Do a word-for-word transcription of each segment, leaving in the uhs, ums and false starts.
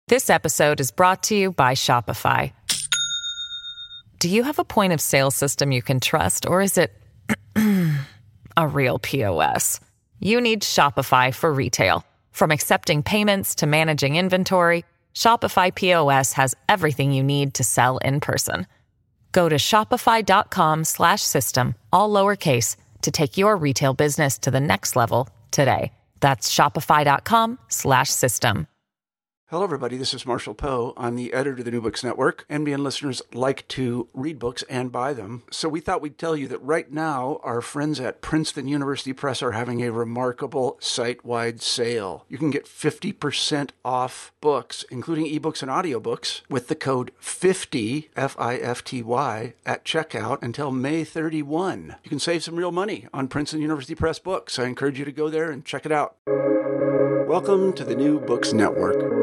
This episode is brought to you by Shopify. Do you have a point of sale system you can trust, or is it a real P O S? You need Shopify for retail. From accepting payments to managing inventory, Shopify P O S has everything you need to sell in person. Go to shopify.com slash system, all lowercase, to take your retail business to the next level today. That's shopify.com slash system. Hello, everybody. This is Marshall Poe. I'm the editor of the New Books Network. N B N listeners like to read books and buy them. So we thought we'd tell you that right now, our friends at Princeton University Press are having a remarkable site-wide sale. You can get fifty percent off books, including ebooks and audiobooks, with the code fifty, F I F T Y, at checkout until May thirty-first. You can save some real money on Princeton University Press books. I encourage you to go there and check it out. Welcome to the New Books Network.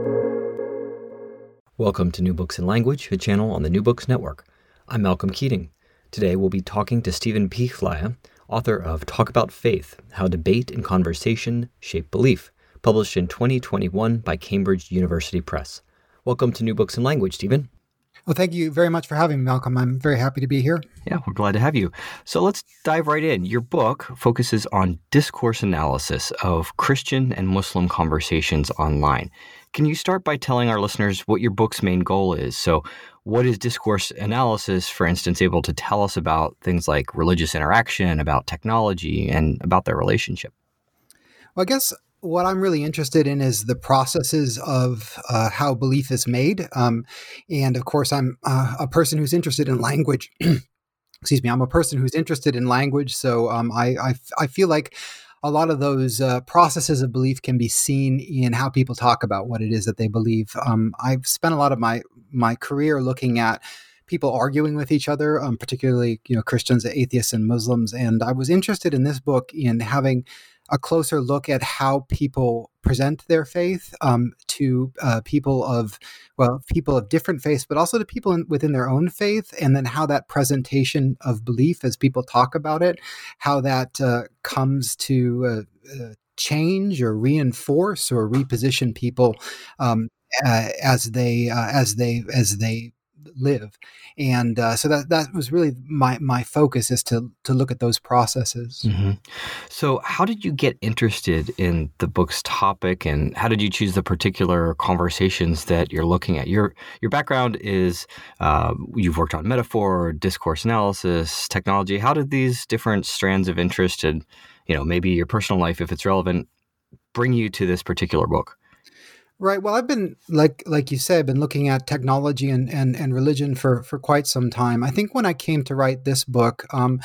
Welcome to New Books in Language, a channel on the New Books Network. I'm Malcolm Keating. Today we'll be talking to Stephen Pichleyer, author of Talk About Faith, How Debate and Conversation Shape Belief, published in twenty twenty-one by Cambridge University Press. Welcome to New Books in Language, Stephen. Well, thank you very much for having me, Malcolm. I'm very happy to be here. Yeah, we're glad to have you. So let's dive right in. Your book focuses on discourse analysis of Christian and Muslim conversations online. Can you start by telling our listeners what your book's main goal is? So what is discourse analysis, for instance, able to tell us about things like religious interaction, about technology, and about their relationship? Well, I guess what I'm really interested in is the processes of uh, how belief is made. Um, and of course, I'm uh, a person who's interested in language. Excuse me, I'm a person who's interested in language. So um, I, I, I feel like a lot of those uh, processes of belief can be seen in how people talk about what it is that they believe. Um, I've spent a lot of my my career looking at people arguing with each other, um, particularly you know Christians, atheists, and Muslims. And I was interested in this book in having a closer look at how people present their faith um, to uh, people of, well, people of different faiths, but also to people in, within their own faith, and then how that presentation of belief as people talk about it, how that uh, comes to uh, uh, change or reinforce or reposition people um, uh, as they uh, as they as they live. And uh, so that that was really my my focus, is to to look at those processes. Mm-hmm. So how did you get interested in the book's topic, and how did you choose the particular conversations that you're looking at? Your your background is uh, you've worked on metaphor, discourse analysis, technology. How did these different strands of interest and, you know, maybe your personal life, if it's relevant, bring you to this particular book? Right. Well, I've been, like like you said, been looking at technology and, and, and religion for, for quite some time. I think when I came to write this book, um,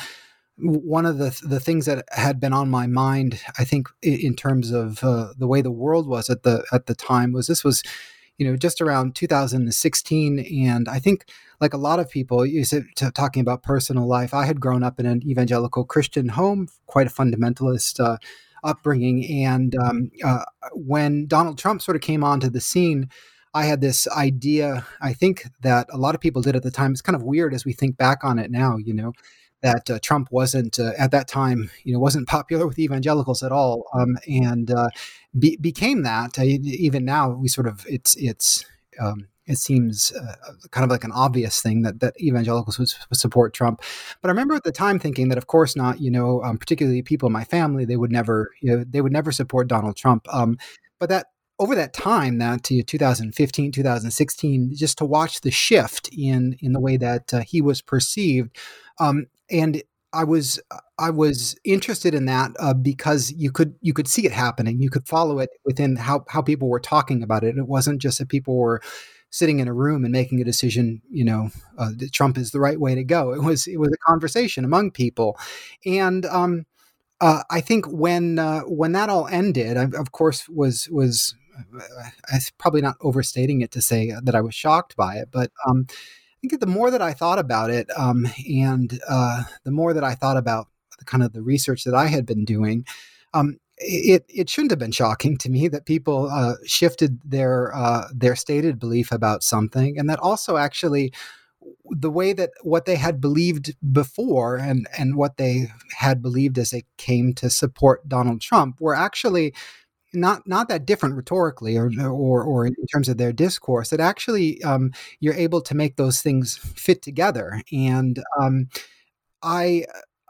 one of the the things that had been on my mind, I think, in terms of uh, the way the world was at the at the time, was this was, you know, just around two thousand sixteen, and I think, like a lot of people, you said, t- talking about personal life, I had grown up in an evangelical Christian home, quite a fundamentalist Uh, upbringing. And um, uh, when Donald Trump sort of came onto the scene, I had this idea, I think that a lot of people did at the time. It's kind of weird as we think back on it now, you know, that uh, Trump wasn't uh, at that time, you know, wasn't popular with evangelicals at all, um, and uh, be- became that. Uh, even now, we sort of it's it's. Um, It seems uh, kind of like an obvious thing that, that evangelicals would, would support Trump. But I remember at the time thinking that, of course not, you know, um, particularly people in my family, they would never, you know, they would never support Donald Trump. Um, but that over that time, that to twenty fifteen, twenty sixteen, just to watch the shift in in the way that uh, he was perceived, um, and I was I was interested in that uh, because you could you could see it happening. You could follow it within how how people were talking about it. It wasn't just that people were sitting in a room and making a decision, you know, uh, that Trump is the right way to go. It was it was a conversation among people, and um, uh, I think when uh, when that all ended, I, of course, was was uh, it's probably not overstating it to say that I was shocked by it, but um, I think the more that I thought about it, um, and uh, the more that I thought about the kind of the research that I had been doing. Um, It it shouldn't have been shocking to me that people uh, shifted their uh, their stated belief about something, and that also actually the way that what they had believed before and and what they had believed as they came to support Donald Trump were actually not not that different rhetorically or or or in terms of their discourse. That actually um, you're able to make those things fit together. And um, I,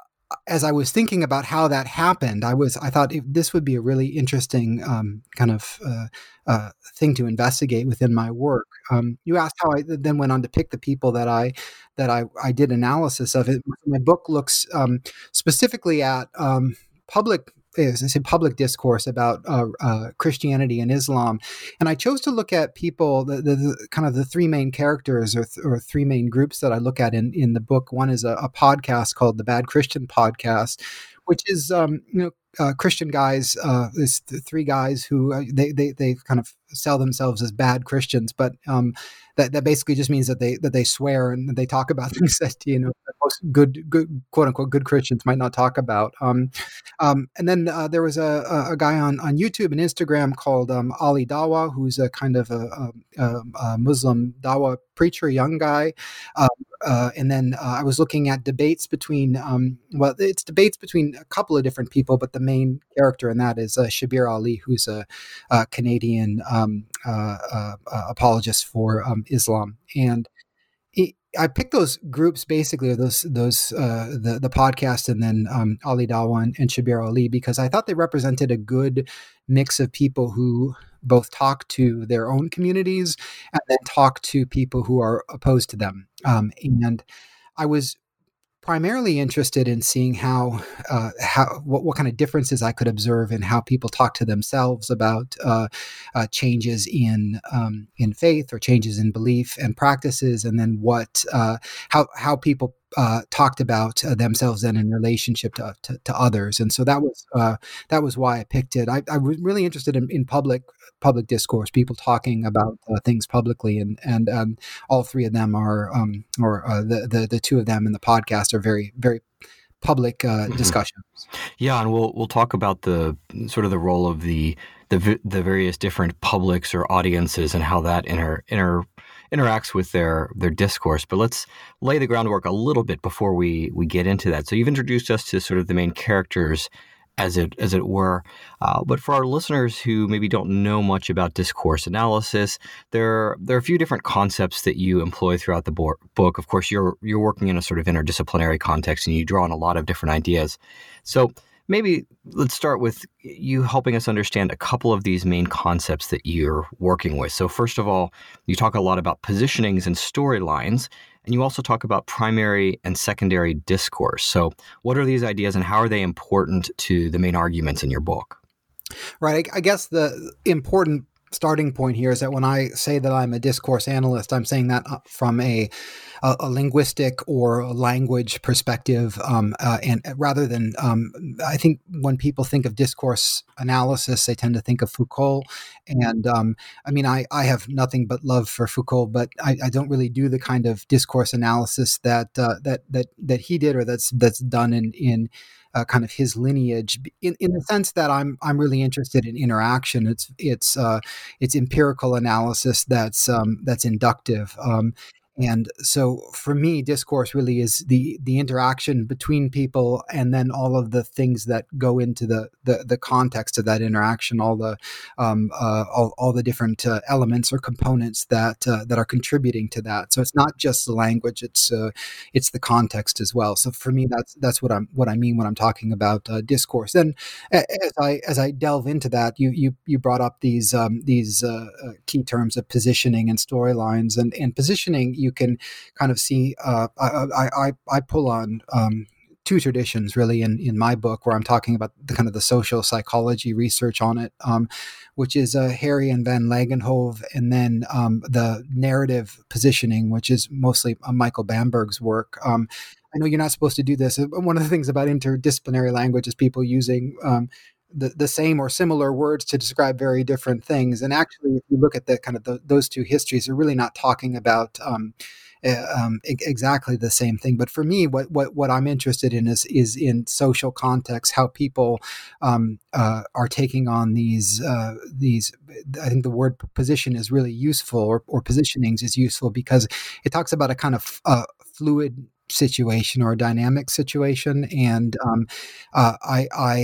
as I was thinking about how that happened, I was I thought if this would be a really interesting um, kind of uh, uh, thing to investigate within my work. Um, you asked how I then went on to pick the people that I that I, I did analysis of. It. My book looks um, specifically at um, public. Is it's a public discourse about uh, uh, Christianity and Islam, and I chose to look at people, the, the, the kind of the three main characters or, th- or three main groups that I look at in, in the book. One is a, a podcast called the Bad Christian Podcast, which is um, you know uh, Christian guys. Uh, it's the three guys who uh, they they they kind of sell themselves as bad Christians, but um, that that basically just means that they that they swear and they talk about things that you know that most good good quote unquote good Christians might not talk about. Um, um, and then uh, there was a, a, a guy on, on YouTube and Instagram called um, Ali Dawa, who's a kind of a, a, a Muslim Dawa preacher, young guy. Um, uh, and then uh, I was looking at debates between, um, well, it's debates between a couple of different people, but the main character in that is uh, Shabir Ali, who's a, a Canadian um, uh, uh, apologist for um, Islam. And he, I picked those groups basically, those those uh, the the podcast, and then um, Ali Dawa and, and Shabir Ali, because I thought they represented a good mix of people who both talk to their own communities and then talk to people who are opposed to them. Um, and I was primarily interested in seeing how uh, how what, what kind of differences I could observe in how people talk to themselves about uh, uh, changes in um, in faith or changes in belief and practices, and then what uh, how how people uh, talked about uh, themselves then in relationship to, to, to others. And so that was uh, that was why I picked it. I, I was really interested in, in public public discourse, people talking about uh, things publicly, and and um, all three of them are, um, or uh, the, the the two of them in the podcast are very very public uh, mm-hmm. discussions. Yeah, and we'll we'll talk about the sort of the role of the the the various different publics or audiences and how that inter inter interacts with their their discourse. But let's lay the groundwork a little bit before we we get into that. So you've introduced us to sort of the main characters, as it as it were. Uh, but for our listeners who maybe don't know much about discourse analysis, there there are a few different concepts that you employ throughout the bo- book. Of course, you're you're working in a sort of interdisciplinary context, and you draw on a lot of different ideas. So maybe let's start with you helping us understand a couple of these main concepts that you're working with. So first of all, you talk a lot about positionings and storylines, and you also talk about primary and secondary discourse. So what are these ideas and how are they important to the main arguments in your book? Right. I, I guess the important starting point here is that when I say that I'm a discourse analyst, I'm saying that from a a, a linguistic or a language perspective, um, uh, and rather than um, I think when people think of discourse analysis, they tend to think of Foucault. And um, I mean, I, I have nothing but love for Foucault, but I, I don't really do the kind of discourse analysis that uh, that that that he did, or that's that's done in in. Uh, kind of his lineage, in, in the sense that I'm I'm really interested in interaction. It's it's uh, it's empirical analysis that's um, that's inductive. Um, And so for me, discourse really is the the interaction between people, and then all of the things that go into the the, the context of that interaction, all the um, uh, all, all the different uh, elements or components that uh, that are contributing to that. So it's not just the language; it's uh, it's the context as well. So for me, that's that's what I'm what I mean when I'm talking about uh, discourse. Then as I as I delve into that, you you you brought up these um, these uh, uh, key terms of positioning and storylines, and and positioning. You can kind of see, uh, I, I, I pull on um, two traditions really in, in my book, where I'm talking about the kind of the social psychology research on it, um, which is uh, Harry and Van Langenhove, and then um, the narrative positioning, which is mostly uh, Michael Bamberg's work. Um, I know you're not supposed to do this. One of the things about interdisciplinary language is people using um, the, the same or similar words to describe very different things. And actually, if you look at the kind of the, those two histories, they're really not talking about um, uh, um, e- exactly the same thing. But for me, what what what I'm interested in is is in social context, how people um, uh, are taking on these uh, these. I think the word position is really useful, or, or positionings is useful, because it talks about a kind of uh, fluid situation or a dynamic situation. And um, uh, I, I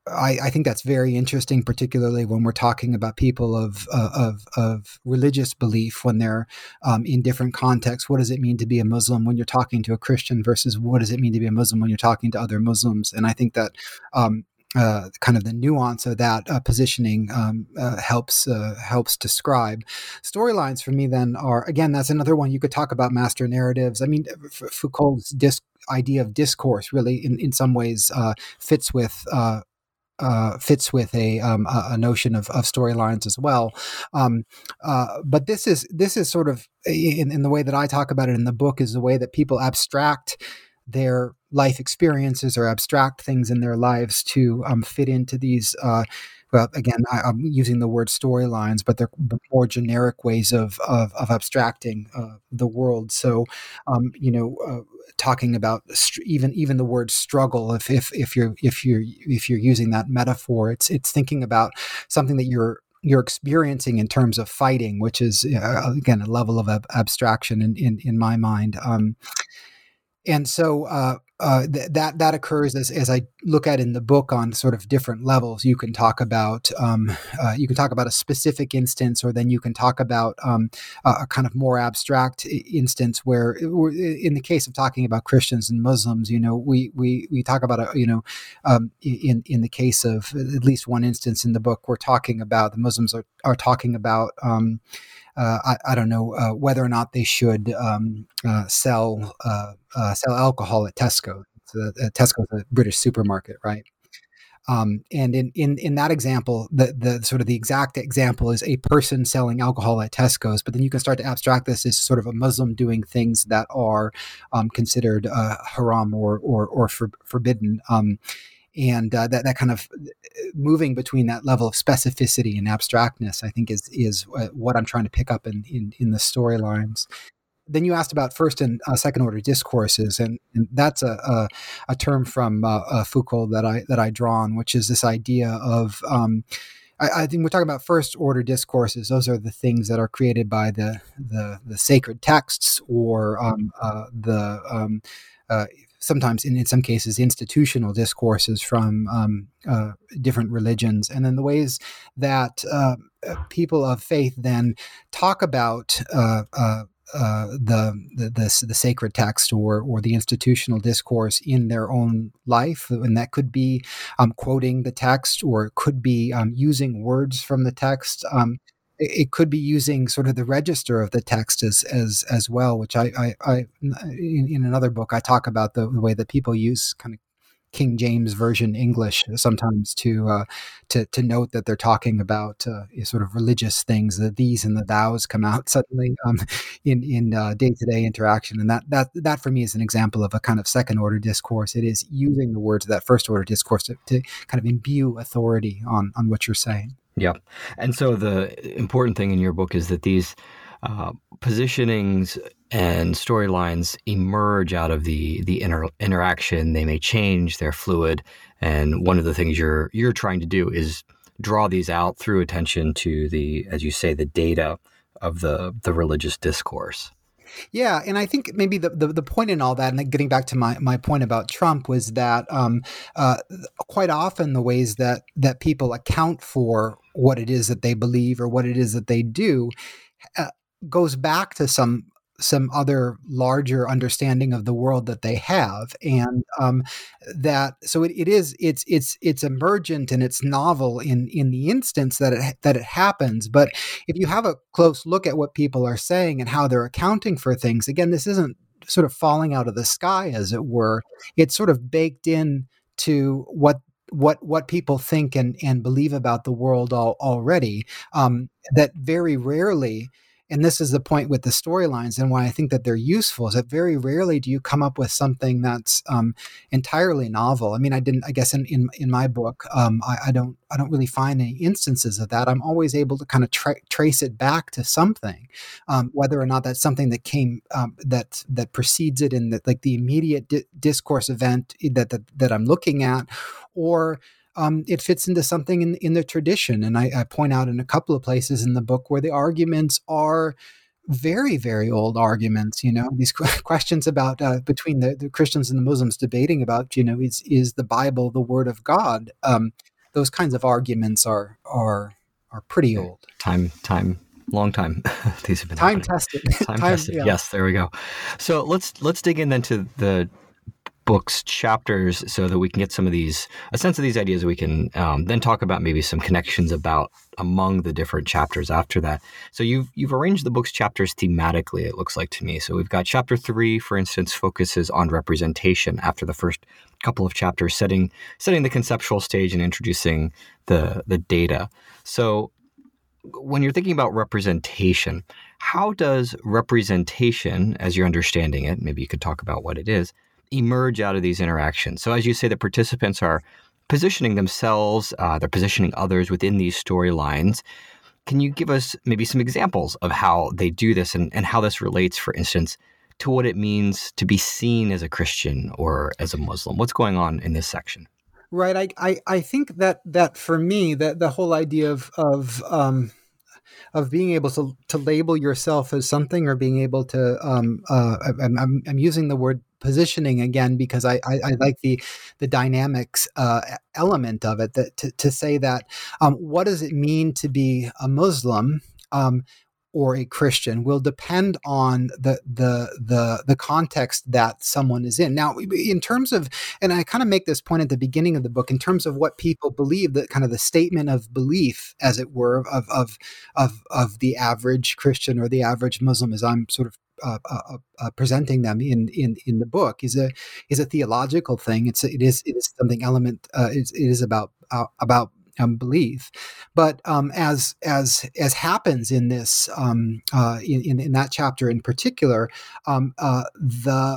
I, I think that's very interesting, particularly when we're talking about people of uh, of of religious belief when they're um, in different contexts. What does it mean to be a Muslim when you're talking to a Christian versus what does it mean to be a Muslim when you're talking to other Muslims? And I think that um, uh, kind of the nuance of that uh, positioning um, uh, helps uh, helps describe storylines. For me, then are again that's another one you could talk about master narratives. I mean, F- Foucault's disc, idea of discourse really, in in some ways, uh, fits with. Uh, uh, fits with a, um, a notion of, of storylines as well, um, uh, but this is this is sort of in, in the way that I talk about it in the book is the way that people abstract their life experiences or abstract things in their lives to um, fit into these. Uh, well, again, I, I'm using the word storylines, but they're more generic ways of of, of abstracting uh, the world. So, um, you know. Uh, talking about str- even even the word struggle if if if you're if you're if you're using that metaphor it's it's thinking about something that you're you're experiencing in terms of fighting, which is uh, again a level of ab- abstraction in in, in my mind. Um, and so uh, uh, th- that that occurs as, as I look at in the book on sort of different levels. You can talk about um, uh, you can talk about a specific instance, or then you can talk about um, a, a kind of more abstract instance where, in the case of talking about Christians and Muslims, you know, we we we talk about a, you know, um, in in the case of at least one instance in the book, we're talking about the Muslims are are talking about. Um, Uh, I, I don't know uh, whether or not they should um, uh, sell uh, uh, sell alcohol at Tesco. So, uh, Tesco is a British supermarket, right? Um, and in, in in that example, the the sort of the exact example is a person selling alcohol at Tesco's. But then you can start to abstract this as sort of a Muslim doing things that are um, considered uh, haram or or or for, forbidden. Um, and uh, that that kind of moving between that level of specificity and abstractness, I think, is is uh, what I'm trying to pick up in in, in the storylines. Then you asked about first and uh, second order discourses, and, and that's a, a a term from uh, uh, Foucault that I that I draw on, which is this idea of um, I, I think we're talking about first order discourses. Those are the things that are created by the the, the sacred texts or um, uh, the um, uh, sometimes in, in some cases institutional discourses from um, uh, different religions, and then the ways that uh, people of faith then talk about uh, uh, uh, the, the the the sacred text or or the institutional discourse in their own life, and that could be um, quoting the text, or it could be um, using words from the text. Um, it could be using sort of the register of the text as as as well, which I I, I in, in another book I talk about the, the way that people use kind of King James Version English sometimes to uh, to to note that they're talking about uh, sort of religious things. The these and the thous come out suddenly um, in in day to day interaction, and that that that for me is an example of a kind of second order discourse. It is using the words of that first order discourse to, to kind of imbue authority on on what you're saying. Yeah. And so the important thing in your book is that these uh, positionings and storylines emerge out of the the inter- interaction. They may change, they're fluid. And one of the things you're you're trying to do is draw these out through attention to the, as you say, the data of the the religious discourse. Yeah, and I think maybe the, the, the point in all that, and getting back to my, my point about Trump, was that um, uh, quite often the ways that that people account for what it is that they believe or what it is that they do uh, goes back to some some other larger understanding of the world that they have, and um, that so it, it is it's it's it's emergent and it's novel in in the instance that it that it happens. But if you have a close look at what people are saying and how they're accounting for things, again, this isn't sort of falling out of the sky, as it were. It's sort of baked in to what what what people think and and believe about the world all, already. Um, that very rarely. And this is the point with the storylines and why I think that they're useful, is that very rarely do you come up with something that's um, entirely novel. I mean, I didn't, I guess in, in, in my book, um, I, I don't, I don't really find any instances of that. I'm always able to kind of tra- trace it back to something, um, whether or not that's something that came, um, that, that precedes it in the, like the immediate di- discourse event that, that, that I'm looking at, or Um, it fits into something in, in the tradition. And I, I point out in a couple of places in the book where the arguments are very, very old arguments, you know, these questions about uh, between the, the Christians and the Muslims debating about, you know, is, is the Bible the word of God? Um, those kinds of arguments are are are pretty old. Time, time, long time. These have been time happening. tested. Time, time tested. Yeah. Yes, there we go. So let's let's dig in then to the book's chapters so that we can get some of these, a sense of these ideas. We can um, then talk about maybe some connections about among the different chapters after that. So you've you've arranged the book's chapters thematically, it looks like to me. So we've got chapter three, for instance, focuses on representation after the first couple of chapters, setting setting the conceptual stage and introducing the the data. So when you're thinking about representation, how does representation, as you're understanding it, maybe you could talk about what it is, emerge out of these interactions? So as you say, the participants are positioning themselves, uh, they're positioning others within these storylines. Can you give us maybe some examples of how they do this and, and how this relates, for instance, to what it means to be seen as a Christian or as a Muslim? What's going on in this section? Right. I, I, I think that that for me, that the whole idea of of um, of being able to to label yourself as something, or being able to um, uh, I'm, I'm, I'm using the word positioning again because I, I, I like the the dynamics uh, element of it. That to, to say that um, what does it mean to be a Muslim um, or a Christian will depend on the the the the context that someone is in. Now, in terms of, and I kind of make this point at the beginning of the book, in terms of what people believe, that kind of the statement of belief, as it were, of of of of the average Christian or the average Muslim, as I'm sort of Uh, uh, uh, presenting them in, in in the book, is a is a theological thing. It's a, it is it is something element. Uh, it, it is about uh, about um, belief, but um, as as as happens in this um, uh, in, in that chapter in particular, um, uh, the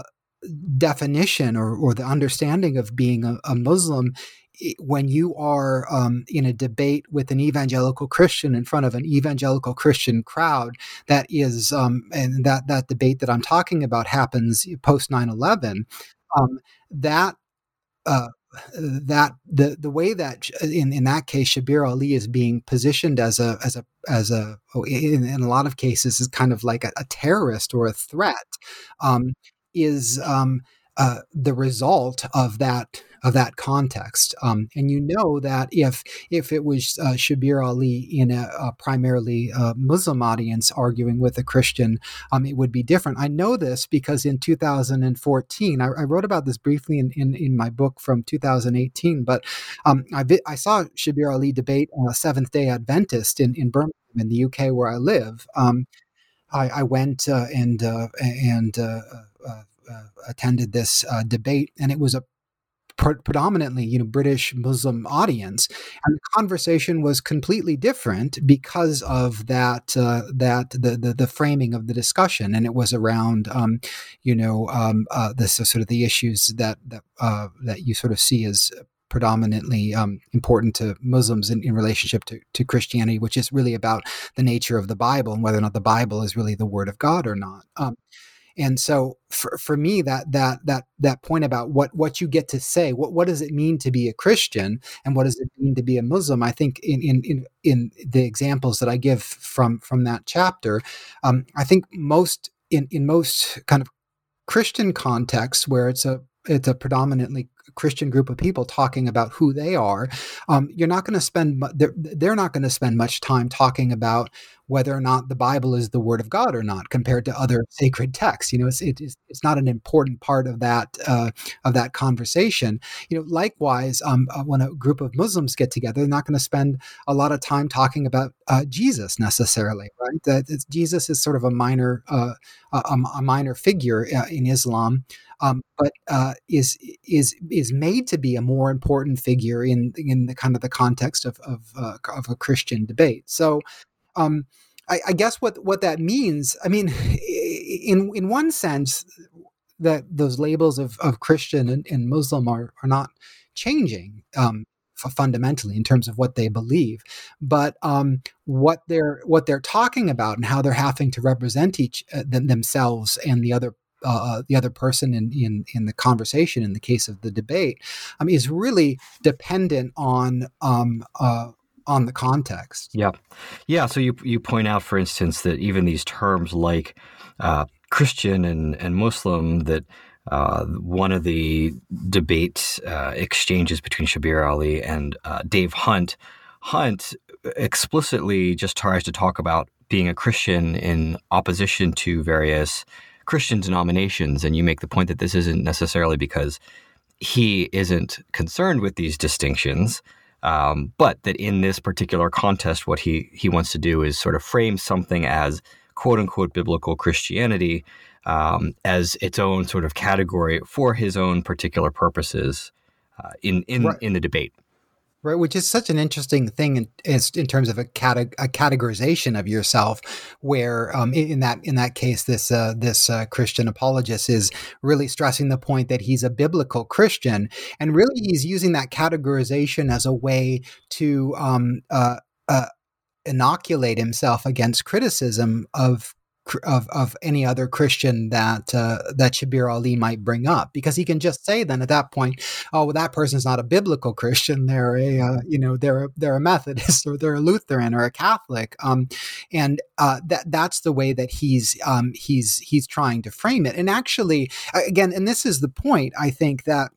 definition or or the understanding of being a, a Muslim, when you are um, in a debate with an evangelical Christian in front of an evangelical Christian crowd, that is, um, and that that debate that I'm talking about happens post nine eleven, um, that uh, that the the way that in, in that case Shabir Ali is being positioned as a as a as a in, in a lot of cases is kind of like a, a terrorist or a threat, um, is um, uh, the result of that. Of that context, um, and you know that if if it was uh, Shabir Ali in a, a primarily uh, Muslim audience arguing with a Christian, um, it would be different. I know this because in two thousand fourteen, I, I wrote about this briefly in, in, in my book from two thousand eighteen, but um, I, I saw Shabir Ali debate a Seventh-day Adventist in, in Birmingham in the U K where I live. Um, I, I went uh, and uh, and uh, uh, uh, attended this uh, debate, and it was a predominantly, you know, British Muslim audience, and the conversation was completely different because of that. Uh, that the, the the framing of the discussion, and it was around, um, you know, um, uh, this uh, sort of the issues that that uh, that you sort of see as predominantly um, important to Muslims in, in relationship to, to Christianity, which is really about the nature of the Bible and whether or not the Bible is really the Word of God or not. Um, And so for, for me, that that that that point about what, what you get to say, what, what does it mean to be a Christian and what does it mean to be a Muslim? I think in in in, in the examples that I give from from that chapter, um, I think most in, in most kind of Christian contexts where it's a it's a predominantly Christian group of people talking about who they are, um, you're not going to spend, they're, they're not going to spend much time talking about whether or not the Bible is the Word of God or not, compared to other sacred texts. You know, it's it is it's not an important part of that uh, of that conversation. You know, likewise, um, uh, when a group of Muslims get together, they're not going to spend a lot of time talking about uh, Jesus necessarily, right? That it's, Jesus is sort of a minor uh, a, a minor figure uh, in Islam. Um, but uh, is is is made to be a more important figure in in the kind of the context of of, uh, of a Christian debate. So, um, I, I guess what what that means. I mean, in in one sense, that those labels of, of Christian and, and Muslim are are not changing um, fundamentally in terms of what they believe, but um, what they're what they're talking about and how they're having to represent each uh, them, themselves and the other. Uh, the other person in, in in the conversation, in the case of the debate, um, is really dependent on um, uh, on the context. Yeah, yeah. So you you point out, for instance, that even these terms like uh, Christian and and Muslim, that uh, one of the debate uh, exchanges between Shabir Ali and uh, Dave Hunt. Hunt explicitly just tries to talk about being a Christian in opposition to various Christian denominations. And you make the point that this isn't necessarily because he isn't concerned with these distinctions, um, but that in this particular contest, what he, he wants to do is sort of frame something as quote unquote biblical Christianity um, as its own sort of category for his own particular purposes uh, in, in, right. in the debate. Right, which is such an interesting thing in, in terms of a, cate- a categorization of yourself, where um, in that in that case, this uh, this uh, Christian apologist is really stressing the point that he's a biblical Christian, and really he's using that categorization as a way to um, uh, uh, inoculate himself against criticism of. Of, of any other Christian that uh, that Shabir Ali might bring up, because he can just say then at that point, oh, well, that person's not a biblical Christian. They're a uh, you know they're a, they're a Methodist or they're a Lutheran or a Catholic, um, and uh, that that's the way that he's um, he's he's trying to frame it. And actually, again, and this is the point, I think, that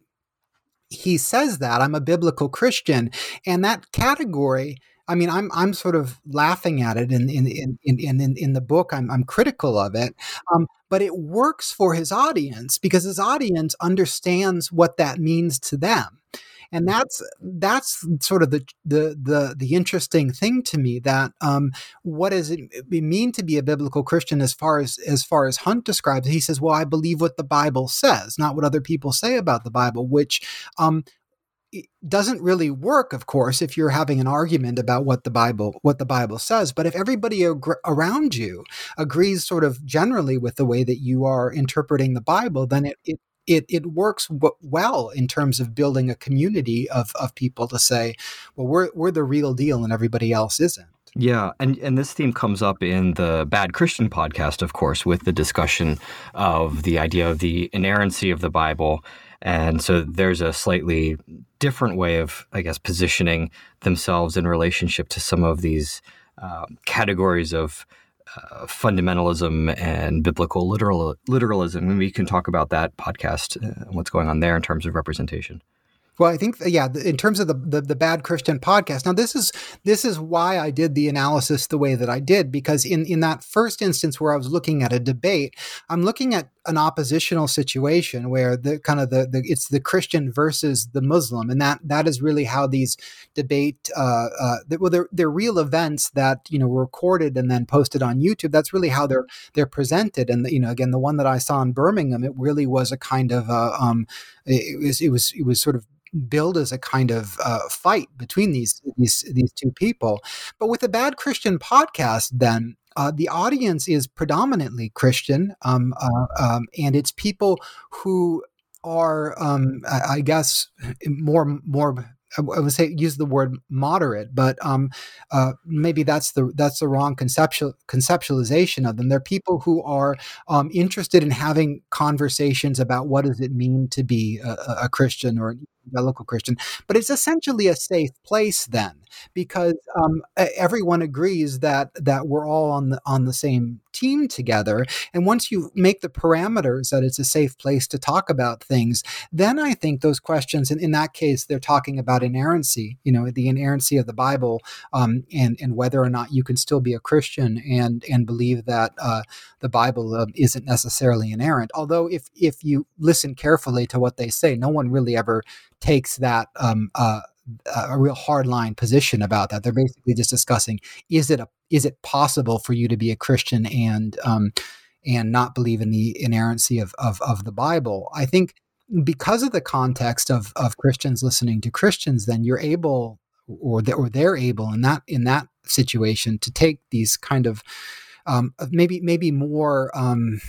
he says that I'm a biblical Christian, and that category. I mean, I'm I'm sort of laughing at it in in in in in, in the book. I'm I'm critical of it, um, but it works for his audience because his audience understands what that means to them, and that's that's sort of the the the, the interesting thing to me. That um, what does it mean to be a biblical Christian as far as as far as Hunt describes? He says, "Well, I believe what the Bible says, not what other people say about the Bible," which um, it doesn't really work, of course, if you're having an argument about what the Bible what the Bible says. But if everybody ag- around you agrees sort of generally with the way that you are interpreting the Bible, then it it it, it works w- well in terms of building a community of of people to say, well, we're we're the real deal and everybody else isn't. Yeah, and, and this theme comes up in the Bad Christian podcast, of course, with the discussion of the idea of the inerrancy of the Bible. And so there's a slightly different way of, I guess, positioning themselves in relationship to some of these uh, categories of uh, fundamentalism and biblical literal, literalism. And we can talk about that podcast uh, and what's going on there in terms of representation. Well, I think, yeah, in terms of the, the the Bad Christian podcast. Now, this is this is why I did the analysis the way that I did, because in, in that first instance where I was looking at a debate, I'm looking at an oppositional situation where the kind of the, the it's the Christian versus the Muslim, and that that is really how these debate. Uh, uh, well, they're they're real events that you know were recorded and then posted on YouTube. That's really how they're they're presented. And you know, again, the one that I saw in Birmingham, it really was a kind of uh, um, it was it was it was sort of billed as a kind of uh, fight between these these these two people. But with the Bad Christian podcast, then uh, the audience is predominantly Christian, um, uh, um, and it's people who are, um, I, I guess, more more. I would say use the word moderate, but um, uh, maybe that's the that's the wrong conceptual conceptualization of them. They're people who are um, interested in having conversations about what does it mean to be a, a Christian or an evangelical Christian. But it's essentially a safe place then, because um, everyone agrees that that we're all on the on the same team together. And once you make the parameters that it's a safe place to talk about things, then I think those questions, and in that case, they're talking about inerrancy, you know, the inerrancy of the Bible, um, and and whether or not you can still be a Christian and and believe that uh, the Bible uh, isn't necessarily inerrant. Although if if you listen carefully to what they say, no one really ever takes that um, uh, a real hardline position about that. They're basically just discussing, is it a is it possible for you to be a Christian and um, and not believe in the inerrancy of, of of the Bible? I think because of the context of of Christians listening to Christians, then you're able, or they, or they're able in that in that situation to take these kind of um, maybe maybe more um,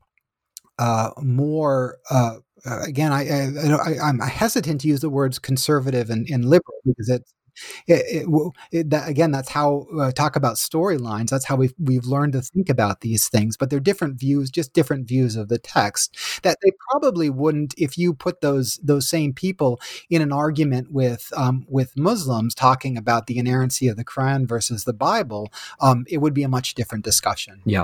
uh, more. Uh, Uh, again, I, I, I, I'm hesitant to use the words conservative and, and liberal because it's, it, it, it, that, again, that's how uh, talk about storylines. That's how we've we've learned to think about these things. But they're different views, just different views of the text that they probably wouldn't if you put those those same people in an argument with um, with Muslims talking about the inerrancy of the Quran versus the Bible. Um, it would be a much different discussion. Yeah.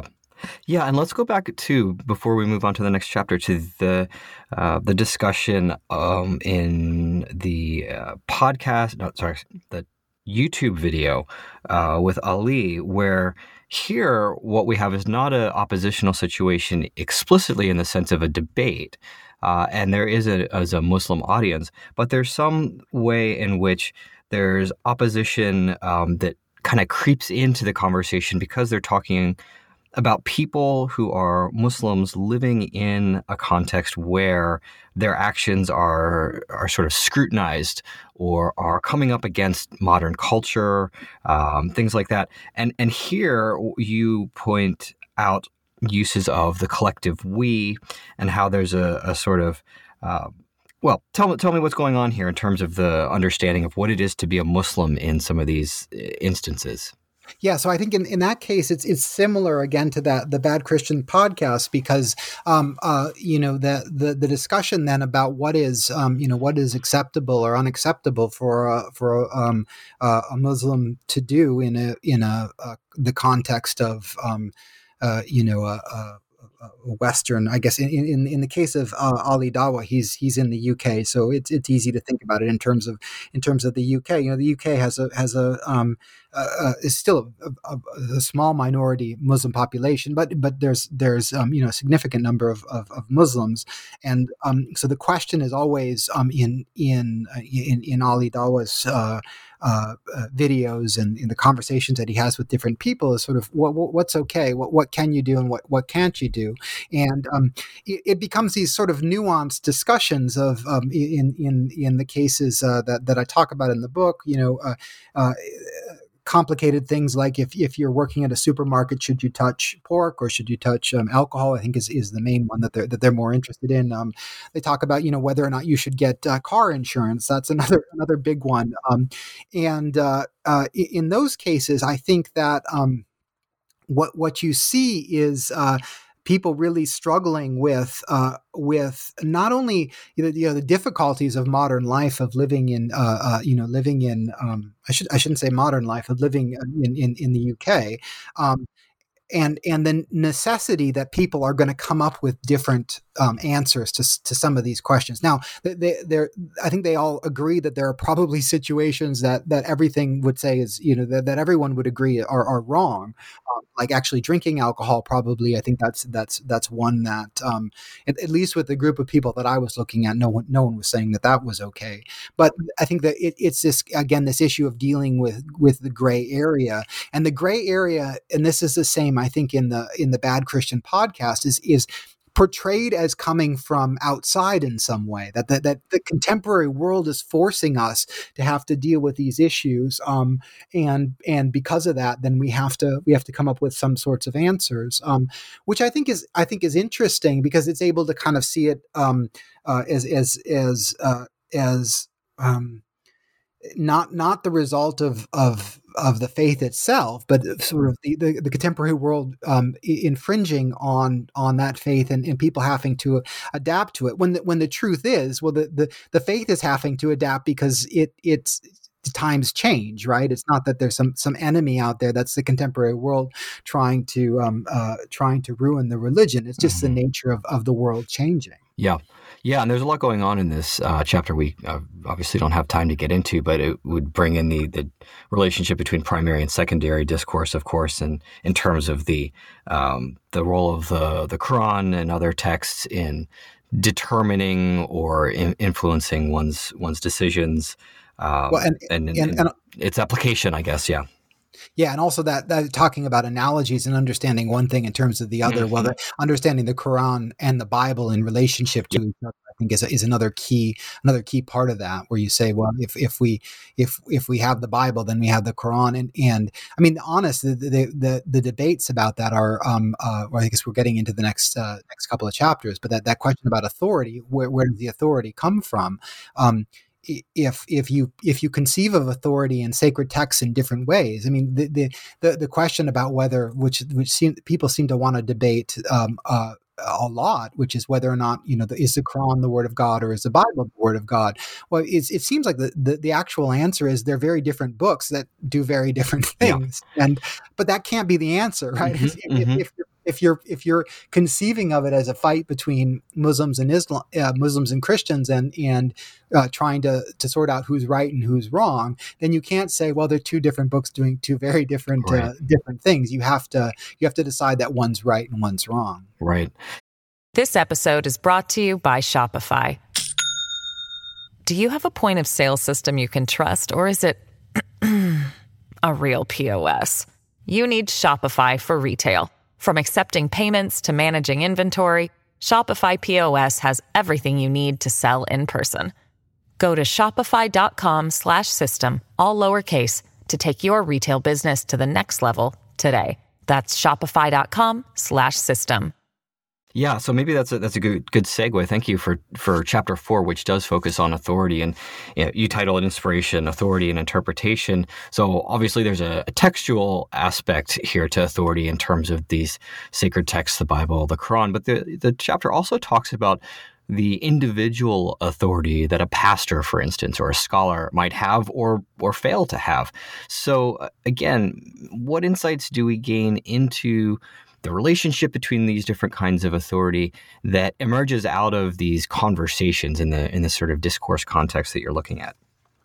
Yeah, and let's go back to, before we move on to the next chapter, to the uh, the discussion um, in the uh, podcast, no, sorry, the YouTube video uh, with Ali, where here what we have is not an oppositional situation explicitly in the sense of a debate, uh, and there is a, as a Muslim audience, but there's some way in which there's opposition um, that kind of creeps into the conversation because they're talking about people who are Muslims living in a context where their actions are are sort of scrutinized or are coming up against modern culture, um, things like that. And and here you point out uses of the collective we and how there's a, a sort of uh, well, tell me tell me what's going on here in terms of the understanding of what it is to be a Muslim in some of these instances. Yeah, so I think in, in that case, it's it's similar again to that the Bad Christian podcast because um, uh, you know the, the the discussion then about what is um, you know what is acceptable or unacceptable for uh, for um, uh, a Muslim to do in a in a uh, the context of um, uh, you know a, a Western, I guess in, in, in the case of uh, Ali Dawah, he's he's in the U K, so it's it's easy to think about it in terms of in terms of the U K. You know, the U K has a has a um, uh, is still a, a, a small minority Muslim population, but but there's there's um, you know a significant number of, of, of Muslims, and um, so the question is always um, in in uh, in in Ali Dawah's Uh, Uh, uh, videos and in the conversations that he has with different people is sort of what, what what's okay, what what can you do and what what can't you do, and um, it, it becomes these sort of nuanced discussions of um, in in in the cases uh, that that I talk about in the book, you know. Uh, uh, complicated things like if, if you're working at a supermarket, should you touch pork or should you touch um, alcohol? I think is, is the main one that they're that they're more interested in. Um, they talk about you know whether or not you should get uh, car insurance. That's another another big one. Um, and uh, uh, in those cases, I think that um, what what you see is uh, people really struggling with uh, with not only you know, you know the difficulties of modern life of living in uh, uh, you know living in um, I should I shouldn't say modern life of living in in, in the U K. Um, and and the necessity that people are going to come up with different um, answers to to some of these questions. Now, they they I think they all agree that there are probably situations that that everything would say is you know that, that everyone would agree are are wrong, um, like actually drinking alcohol. Probably, I think that's that's that's one that um, at, at least with the group of people that I was looking at, no one no one was saying that that was okay. But I think that it, it's this again this issue of dealing with with the gray area, and the gray area, and this is the same. I think in the in the Bad Christian podcast is is portrayed as coming from outside in some way, that that, that the contemporary world is forcing us to have to deal with these issues, um, and and because of that, then we have to we have to come up with some sorts of answers, um, which I think is I think is interesting because it's able to kind of see it um, uh, as as as uh, as um, not not the result of of of the faith itself, but sort of the, the, the contemporary world um, infringing on on that faith and, and people having to adapt to it. When the, when the truth is, well, the, the, the faith is having to adapt because it it's times change, right? It's not that there's some some enemy out there that's the contemporary world trying to um, uh, trying to ruin the religion. It's just mm-hmm. the nature of, of the world changing. Yeah. Yeah, and there's a lot going on in this uh, chapter we uh, obviously don't have time to get into, but it would bring in the, the relationship between primary and secondary discourse, of course, and in terms of the um, the role of the, the Quran and other texts in determining or in influencing one's one's decisions um, well, and, and, and, and, and its application, I guess, yeah. Yeah, and also that, that talking about analogies and understanding one thing in terms of the other, mm-hmm. well, the, understanding the Quran and the Bible in relationship to yep. each other, I think is is another key another key part of that. Where you say, well, if if we if if we have the Bible, then we have the Quran, and and I mean, honest, the the the, the debates about that are, um, uh, well, I guess we're getting into the next uh, next couple of chapters, but that that question about authority, where where does the authority come from? Um, If if you if you conceive of authority in sacred texts in different ways, I mean the the the, the question about whether which which seem, people seem to want to debate um, uh, a lot, which is whether or not you know the, is the Quran the Word of God or is the Bible the Word of God? Well, it's, it seems like the, the the actual answer is they're very different books that do very different things, yeah. and but that can't be the answer, right? Mm-hmm, if, mm-hmm. if, if if you're if you're conceiving of it as a fight between Muslims and Islam, uh, Muslims and Christians, and and uh, trying to to sort out who's right and who's wrong, then you can't say, well, they're two different books doing two very different Right. uh, different things. You have to you have to decide that one's right and one's wrong. Right. This episode is brought to you by Shopify. Do you have a point of sale system you can trust, or is it a real P O S? You need Shopify for retail. From accepting payments to managing inventory, Shopify P O S has everything you need to sell in person. Go to shopify.com slash system, all lowercase, to take your retail business to the next level today. That's shopify.com slash system. Yeah, so maybe that's a, that's a good good segue. Thank you for for chapter four, which does focus on authority, and you know, you title it "Inspiration, Authority, and Interpretation." So obviously, there's a, a textual aspect here to authority in terms of these sacred texts, the Bible, the Quran. But the the chapter also talks about the individual authority that a pastor, for instance, or a scholar might have or or fail to have. So uh, again, what insights do we gain into the relationship between these different kinds of authority that emerges out of these conversations in the in the sort of discourse context that you're looking at?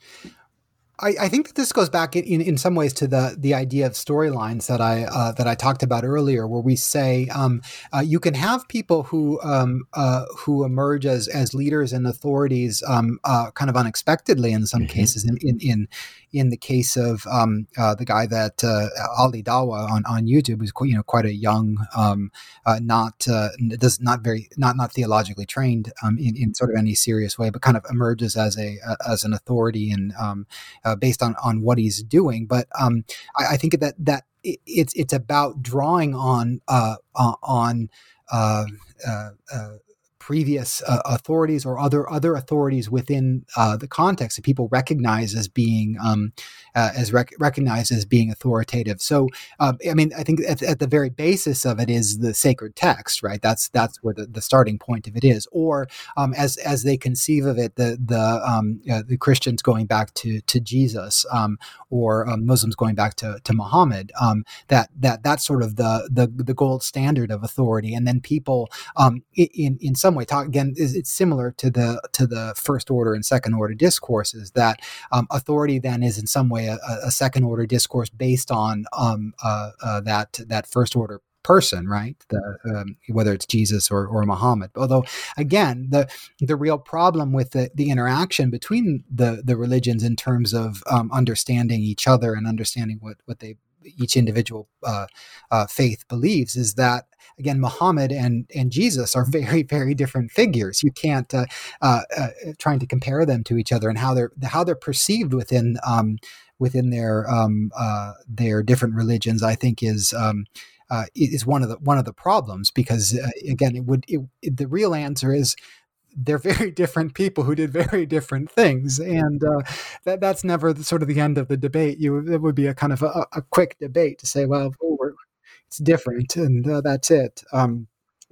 I, I think that this goes back in, in some ways to the the idea of storylines that I uh, that I talked about earlier, where we say um, uh, you can have people who um, uh, who emerge as as leaders and authorities um, uh, kind of unexpectedly in some mm-hmm. cases. In, in in in the case of um, uh, the guy that uh, Ali Dawa on, on YouTube, who's you know quite a young, um, uh, not uh, does not very not not theologically trained um, in, in sort of any serious way, but kind of emerges as a uh, as an authority and um, uh, based on, on what he's doing. But um, I, I think that that it, it's it's about drawing on uh, uh, on uh, uh, uh, previous uh, authorities or other other authorities within uh, the context that people recognize as being um, uh, as rec- recognized as being authoritative. So, uh, I mean, I think at, at the very basis of it is the sacred text, right? That's that's where the, the starting point of it is. Or um, as as they conceive of it, the the um, uh, the Christians going back to to Jesus, um, or um, Muslims going back to to Muhammad. Um, that that that's sort of the the the gold standard of authority, and then people um, in in some way talk again. It's similar to the to the first order and second order discourses. That um, authority then is in some way a, a second order discourse based on um, uh, uh, that that first order person, right? The, um, whether it's Jesus or, or Muhammad. Although, again, the the real problem with the, the interaction between the, the religions in terms of um, understanding each other and understanding what, what they each individual uh, uh, faith believes is that, again, Muhammad and, and Jesus are very, very different figures. You can't uh, uh, uh, trying to compare them to each other and how they're how they're perceived within um, within their um, uh, their different religions. I think is um, uh, is one of the one of the problems because uh, again, it would it, it, the real answer is they're very different people who did very different things, and uh, that that's never the, sort of the end of the debate. You it would be a kind of a, a quick debate to say, well, oh, we're, it's different, and uh, that's it. Um,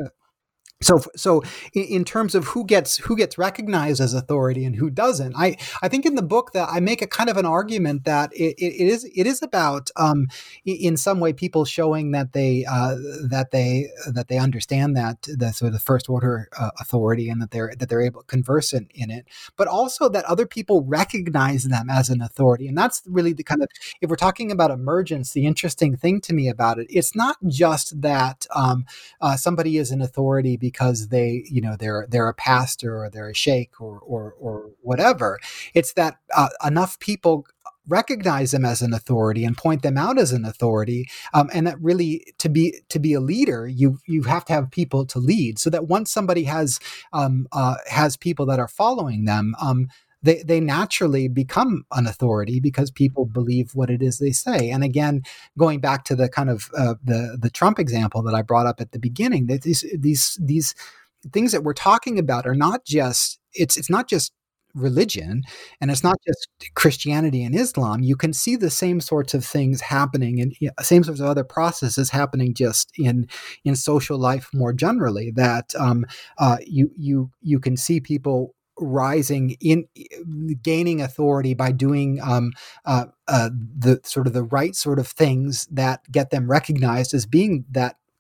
So, so in, in terms of who gets who gets recognized as authority and who doesn't, I, I think in the book that I make a kind of an argument that it, it, it is it is about um, in some way people showing that they uh, that they that they understand that the sort of the first order uh, authority and that they're that they're able conversant in it, but also that other people recognize them as an authority, and that's really the kind of, if we're talking about emergence, the interesting thing to me about it, it's not just that um, uh, somebody is an authority because they, you know, they're they're a pastor or they're a sheikh or or, or whatever. It's that uh, enough people recognize them as an authority and point them out as an authority, um, and that really to be to be a leader, you you have to have people to lead. So that once somebody has um, uh, has people that are following them, um, they they naturally become an authority because people believe what it is they say. And again, going back to the kind of uh, the the Trump example that I brought up at the beginning, that these these these things that we're talking about are not just it's it's not just religion, and it's not just Christianity and Islam. You can see the same sorts of things happening and you know, same sorts of other processes happening just in in social life more generally. That um, uh, you you you can see people rising in gaining authority by doing um, uh, uh, the sort of the right sort of things that get them recognized as being that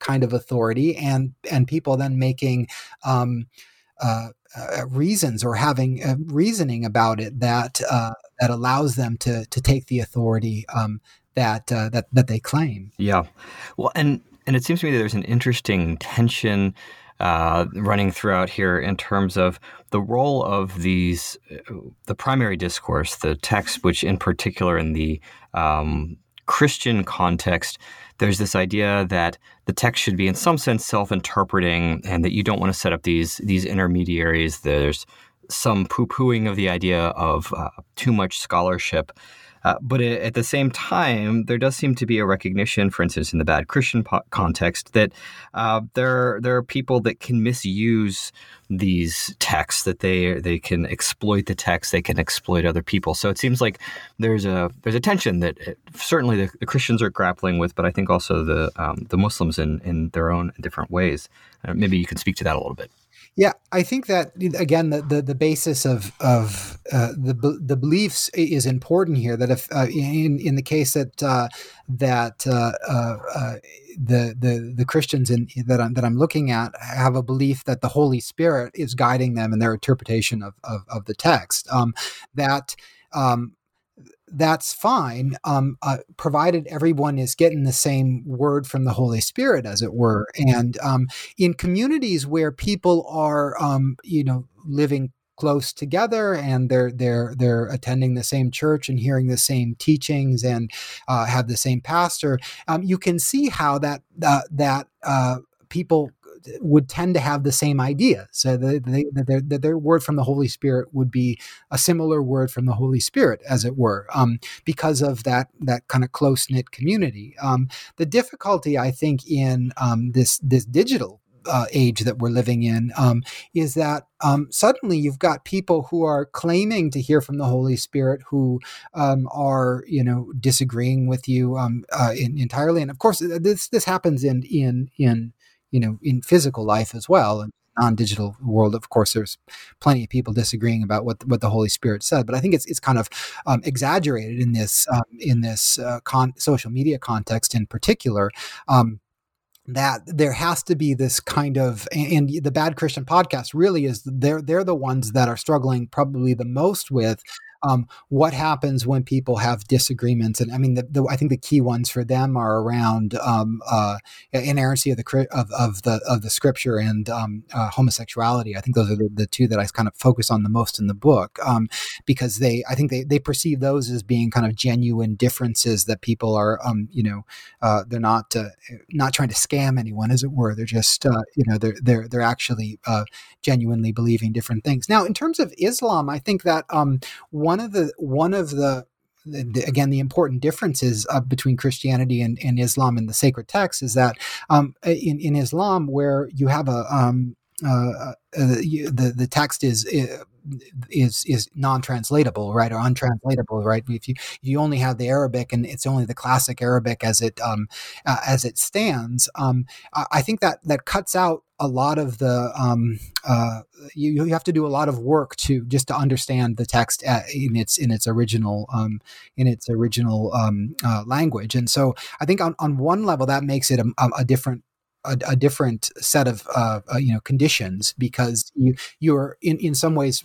kind of authority, and and people then making um, uh, uh, reasons or having uh, reasoning about it that uh, that allows them to to take the authority um, that uh, that that they claim. Yeah, well, and and it seems to me that there's an interesting tension uh, running throughout here in terms of the role of these, uh, the primary discourse, the text, which in particular in the um, Christian context, there's this idea that the text should be in some sense self-interpreting, and that you don't want to set up these these intermediaries. There's some poo-pooing of the idea of uh, too much scholarship. Uh, but at the same time, there does seem to be a recognition, for instance, in the bad Christian po- context, that uh, there there are people that can misuse these texts, that they they can exploit the text, they can exploit other people. So it seems like there's a there's a tension that it, certainly the, the Christians are grappling with, but I think also the um, the Muslims in in their own different ways. Uh, maybe you can speak to that a little bit. Yeah, I think that again, the the, the basis of of uh, the the beliefs is important here. That if uh, in in the case that uh, that uh, uh, the the the Christians in that I'm that I'm looking at have a belief that the Holy Spirit is guiding them in their interpretation of of, of the text, um, that. Um, That's fine, um, uh, provided everyone is getting the same word from the Holy Spirit, as it were. And um, in communities where people are, um, you know, living close together, and they're they're they're attending the same church and hearing the same teachings, and uh, have the same pastor, um, you can see how that uh, that uh, people would tend to have the same idea. So that they, their, their word from the Holy Spirit would be a similar word from the Holy Spirit, as it were, um, because of that that kind of close-knit community. Um, the difficulty, I think, in um, this this digital uh, age that we're living in um, is that um, suddenly you've got people who are claiming to hear from the Holy Spirit who um, are, you know, disagreeing with you um, uh, in, entirely. And of course, this this happens in in in you know, in physical life as well. And non-digital world, of course, there's plenty of people disagreeing about what what the Holy Spirit said. But I think it's it's kind of um, exaggerated in this um, in this uh, con- social media context in particular. Um, that there has to be this kind of, and the Bad Christian podcast really is, they're they're the ones that are struggling probably the most with um, what happens when people have disagreements. And I mean, the, the, I think the key ones for them are around um, uh, inerrancy of the of, of the of the scripture and um, uh, homosexuality. I think those are the, the two that I kind of focus on the most in the book, um, because they I think they they perceive those as being kind of genuine differences that people are um, you know uh, they're not uh, not trying to scam anyone, as it were. They're just uh, you know they're they're they're actually uh, genuinely believing different things. Now, in terms of Islam, I think that um, one of the one of the, the, the again the important differences uh, between Christianity and, and Islam in the sacred text is that um, in in Islam, where you have a um, uh, uh, you, the the text is. Uh, is is non-translatable, right, or untranslatable, right? If you if you only have the Arabic and it's only the classic Arabic as it um, uh, as it stands, um, I think that that cuts out a lot of the um, uh, you, you have to do a lot of work to just to understand the text in its in its original um, in its original um, uh, language. And so I think on, on one level that makes it a, a different A, a different set of uh, uh, you know conditions, because you you're in, in some ways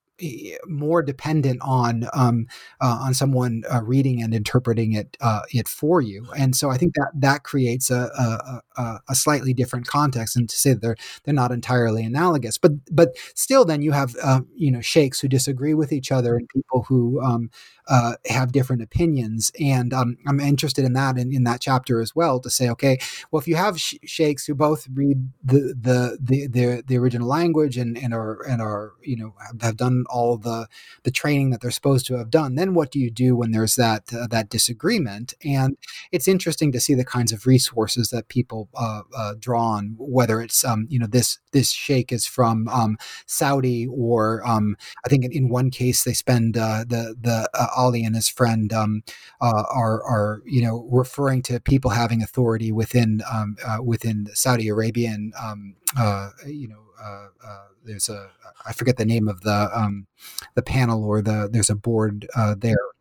more dependent on um, uh, on someone uh, reading and interpreting it uh, it for you. And so I think that that creates a a, a a slightly different context. And to say that they're they're not entirely analogous, but but still, then you have uh, you know sheikhs who disagree with each other and people who um, uh, have different opinions. And um, I'm interested in that in, in that chapter as well, to say, okay, well, if you have sh- sheikhs who both read the the the the, the original language and, and are and are you know have, have done all the the training that they're supposed to have done, then what do you do when there's that uh, that disagreement? And it's interesting to see the kinds of resources that people uh, uh, draw on, whether it's um, you know this this sheikh is from um, Saudi, or um, I think in, in one case they spend uh, the the uh, Ali and his friend um, uh, are are you know referring to people having authority within um, uh, within Saudi Arabia, and um, uh, you know. Uh, uh, there's a I forget the name of the um, the panel, or the there's a board uh, there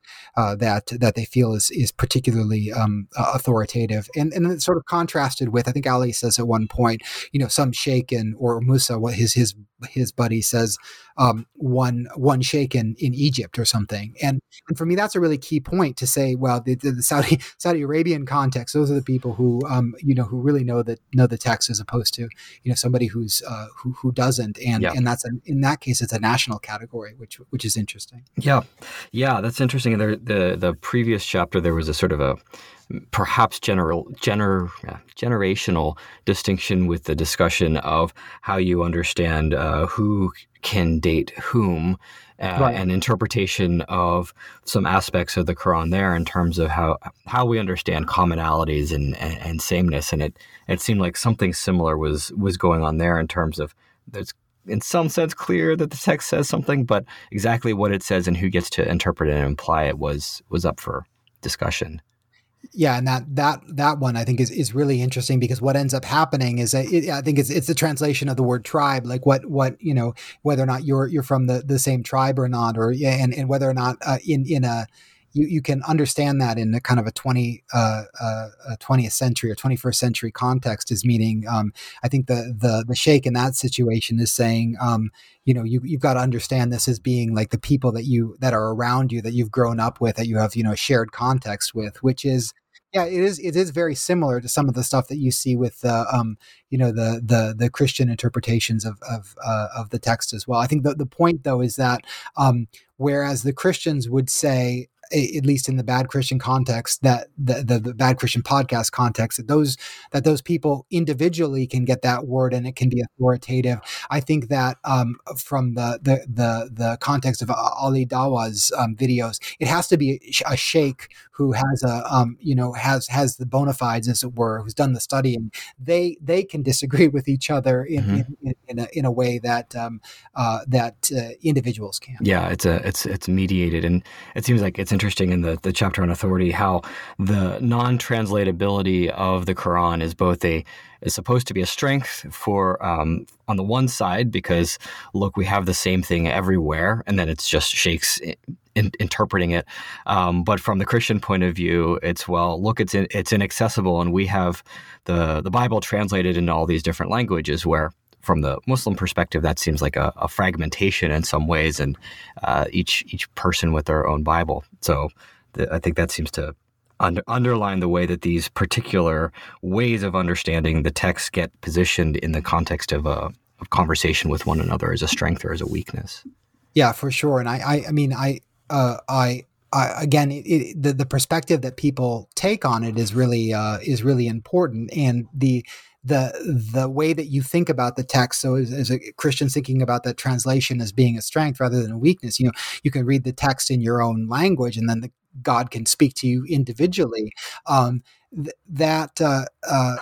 uh, that that they feel is is particularly um, uh, authoritative, and and it's sort of contrasted with, I think Ali says at one point, you know, some sheikh in, or Musa, what his his his buddy says, um, one one sheikh in, in Egypt or something, and and for me that's a really key point to say, well, the, the, the Saudi Saudi Arabian context, those are the people who um, you know who really know the know the text, as opposed to, you know, somebody who's uh, who who doesn't, and Yeah. and that's a, in that case it's a national category, which which is interesting. Yeah, yeah, that's interesting. And there, the the previous chapter, there was a sort of a perhaps general gener, yeah, generational distinction with the discussion of how you understand uh, who can date whom, uh, Right. and interpretation of some aspects of the Quran there in terms of how how we understand commonalities and, and, and sameness. And it it seemed like something similar was was going on there in terms of there's in some sense clear that the text says something, but exactly what it says and who gets to interpret it and imply it was was up for discussion. Yeah, and that that that one I think is, is really interesting, because what ends up happening is that it, I think it's it's the translation of the word tribe, like what what you know, whether or not you're you're from the, the same tribe or not, or yeah, and, and whether or not uh, in in a you, you can understand that in a kind of a twenty uh, uh, a twentieth century or twenty-first century context, is meaning um, I think the the the sheikh in that situation is saying, um, you know, you you've got to understand this as being like the people that you that are around you, that you've grown up with, that you have, you know, shared context with, which is, yeah, it is it is very similar to some of the stuff that you see with uh, um, you know, the the the Christian interpretations of of uh, of the text as well. I think the the point though is that um, whereas the Christians would say, at least in the Bad Christian context, that the, the the Bad Christian podcast context, that those that those people individually can get that word and it can be authoritative. I think that um, from the, the the the context of Ali Dawa's um, videos, it has to be a sheikh who has a um, you know has has the bona fides, as it were, who's done the studying. They they can disagree with each other in Mm-hmm. in, in, in, a, in a way that um, uh, that uh, individuals can. Yeah, it's a it's it's mediated, and it seems like it's interesting in the, the chapter on authority how the non-translatability of the Quran is both a is supposed to be a strength for um, on the one side, because look, we have the same thing everywhere, and then it's just sheikhs in, interpreting it. Um, but from the Christian point of view, it's, well, look, it's in, it's inaccessible, and we have the the Bible translated into all these different languages, where from the Muslim perspective, that seems like a, a fragmentation in some ways, and uh, each each person with their own Bible. So the, I think that seems to under, underline the way that these particular ways of understanding the text get positioned in the context of a of conversation with one another as a strength or as a weakness. Yeah, for sure. And I, I, I mean, I, uh, I, I, again, it, it, the the perspective that people take on it is really uh, is really important, and the the the way that you think about the text. So as, as a Christian, thinking about that translation as being a strength rather than a weakness. You know, you can read the text in your own language, and then the, God can speak to you individually. Um, th- that uh, uh,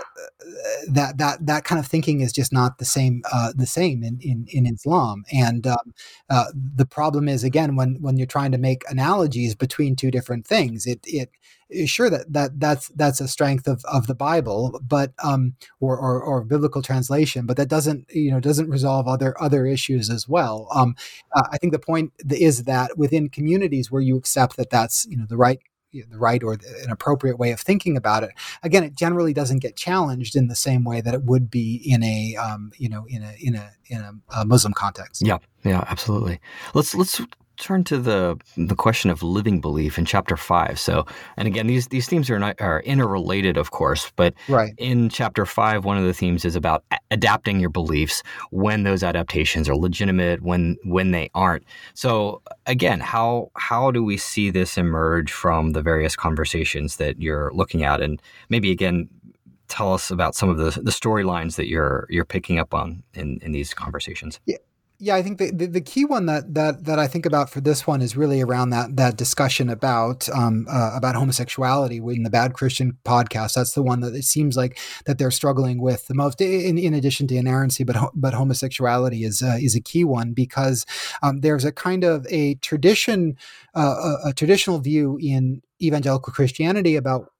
that that that kind of thinking is just not the same uh, the same in, in, in Islam. And um, uh, the problem is, again, when when you're trying to make analogies between two different things, it it sure that, that that's that's a strength of, of the Bible, but um, or, or or biblical translation, but that doesn't you know doesn't resolve other other issues as well. Um, uh, I think the point is that within communities where you accept that that's you know the right the right or the, an appropriate way of thinking about it, again, it generally doesn't get challenged in the same way that it would be in a um, you know in a in a in a, a Muslim context. Yeah, yeah, absolutely. Let's let's turn to the the question of living belief in chapter five. So, and again, these these themes are not, are interrelated, of course, but right. In chapter five, one of the themes is about a- adapting your beliefs when those adaptations are legitimate, when when they aren't. So, again, how how do we see this emerge from the various conversations that you're looking at, and maybe again, tell us about some of the the storylines that you're you're picking up on in in these conversations. Yeah. Yeah, I think the, the, the key one that, that that I think about for this one is really around that that discussion about um, uh, about homosexuality in the Bad Christian podcast. That's the one that it seems like that they're struggling with the most. In, in addition to inerrancy, but but homosexuality is uh, is a key one, because um, there's a kind of a tradition, uh, a, a traditional view in evangelical Christianity about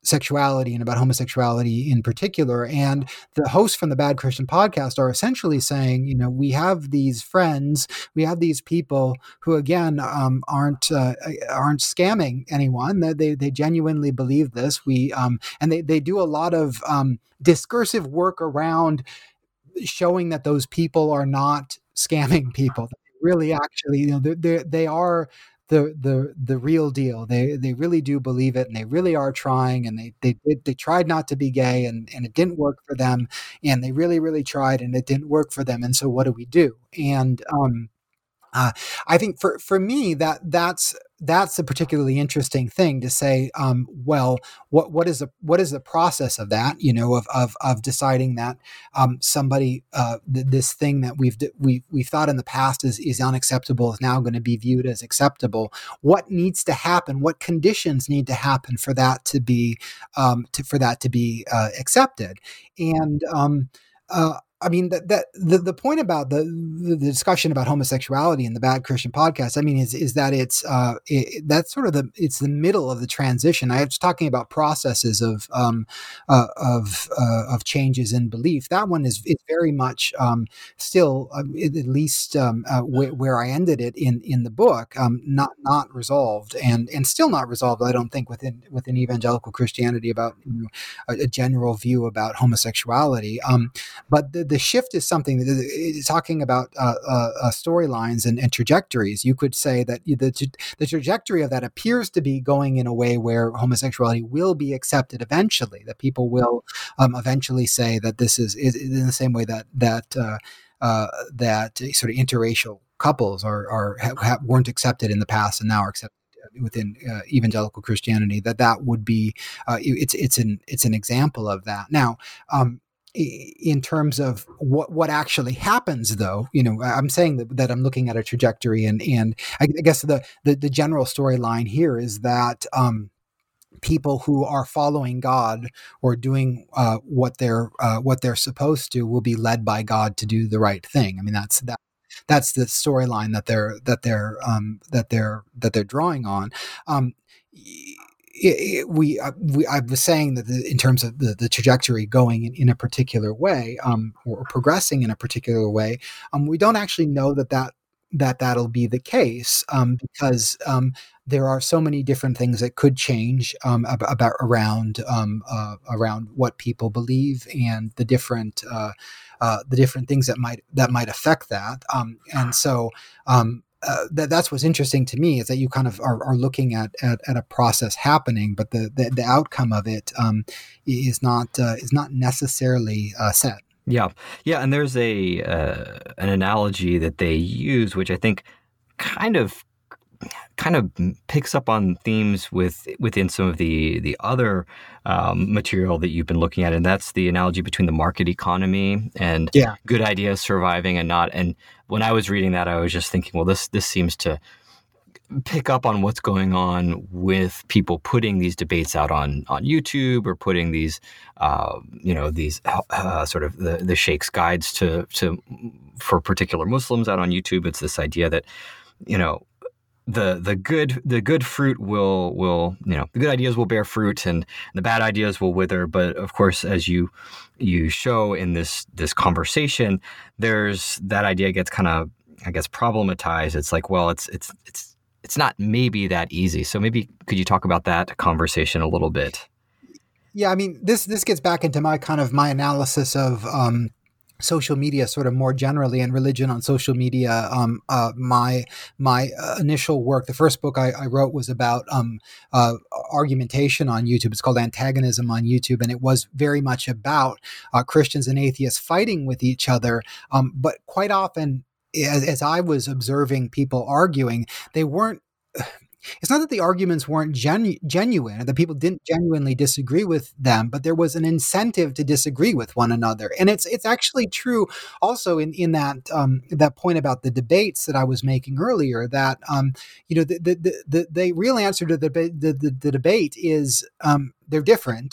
sexuality and about homosexuality in particular. And the hosts from the Bad Christian podcast are essentially saying, you know, we have these friends, we have these people who, again, um, aren't uh, aren't scamming anyone. They they genuinely believe this. We um, and they they do a lot of um, discursive work around showing that those people are not scamming people. Really, actually, you know, they they are the the the real deal. They they really do believe it, and they really are trying. And they they they, they tried not to be gay, and, and it didn't work for them. And they really really tried, and it didn't work for them. And so, what do we do? And um, uh, I think for for me that that's that's a particularly interesting thing to say. Um, well, what what is the what is the process of that? You know, of of of deciding that um, somebody uh, th- this thing that we've we we've thought in the past is is unacceptable is now going to be viewed as acceptable. What needs to happen? What conditions need to happen for that to be um, to for that to be uh, accepted? And um, uh, I mean that that the, the point about the, the the discussion about homosexuality in the Bad Christian podcast, I mean, is is that it's uh it, that's sort of the it's the middle of the transition. I was talking about processes of um uh, of uh, of changes in belief. That one is is very much um still uh, at least um uh, wh- where I ended it in in the book, um not not resolved and and still not resolved. I don't think within within evangelical Christianity about you know, a, a general view about homosexuality. Um, but the the shift is something that is talking about uh, uh, uh, storylines and, and trajectories. You could say that the, the trajectory of that appears to be going in a way where homosexuality will be accepted eventually, that people will um, eventually say that this is, is in the same way that that uh, uh, that sort of interracial couples are, are ha, weren't accepted in the past and now are accepted within uh, evangelical Christianity. That that would be uh, it's it's an it's an example of that. Now, um, in terms of what what actually happens, though, you know, I'm saying that, that I'm looking at a trajectory, and and I, I guess the the, the general storyline here is that um, people who are following God or doing uh, what they're uh, what they're supposed to will be led by God to do the right thing. I mean, that's that. That's the storyline that they're that they're um, that they're that they're drawing on. Um, It, it, we, uh, we, I was saying that the, in terms of the, the trajectory going in, in a particular way, um, or progressing in a particular way, um, we don't actually know that that that that'll be the case, um, because um, there are so many different things that could change um, about, about around um, uh, around what people believe and the different uh, uh, the different things that might that might affect that, um, and so. Um, Uh, that that's what's interesting to me is that you kind of are, are looking at, at at a process happening, but the the, the outcome of it um, is not uh, is not necessarily uh, set. Yeah, yeah, and there's a uh, an analogy that they use, which I think kind of kind of picks up on themes with within some of the the other um, material that you've been looking at, and that's the analogy between the market economy and yeah. good ideas surviving and not. And when I was reading that, I was just thinking, well, this this seems to pick up on what's going on with people putting these debates out on on YouTube or putting these, uh, you know, these uh, sort of the the Sheikh's guides to to for particular Muslims out on YouTube. It's this idea that, you know, the the good the good fruit will will you know the good ideas will bear fruit and the bad ideas will wither. But of course, as you you show in this this conversation, there's that idea gets kind of, I guess, problematized. It's like, well, it's it's it's it's not maybe that easy. So maybe could you talk about that conversation a little bit? Yeah, I mean, this this gets back into my kind of my analysis of um, social media, sort of more generally, and religion on social media. Um, uh, my my uh, initial work, the first book I, I wrote was about um, uh, argumentation on YouTube. It's called Antagonism on YouTube, and it was very much about uh, Christians and atheists fighting with each other. Um, but quite often, as, as I was observing people arguing, they weren't. It's not that the arguments weren't genu- genuine, or that people didn't genuinely disagree with them, but there was an incentive to disagree with one another. And it's it's actually true also in in that um, that point about the debates that I was making earlier. That um, you know the the, the the the real answer to the the, the, the debate is um, they're different.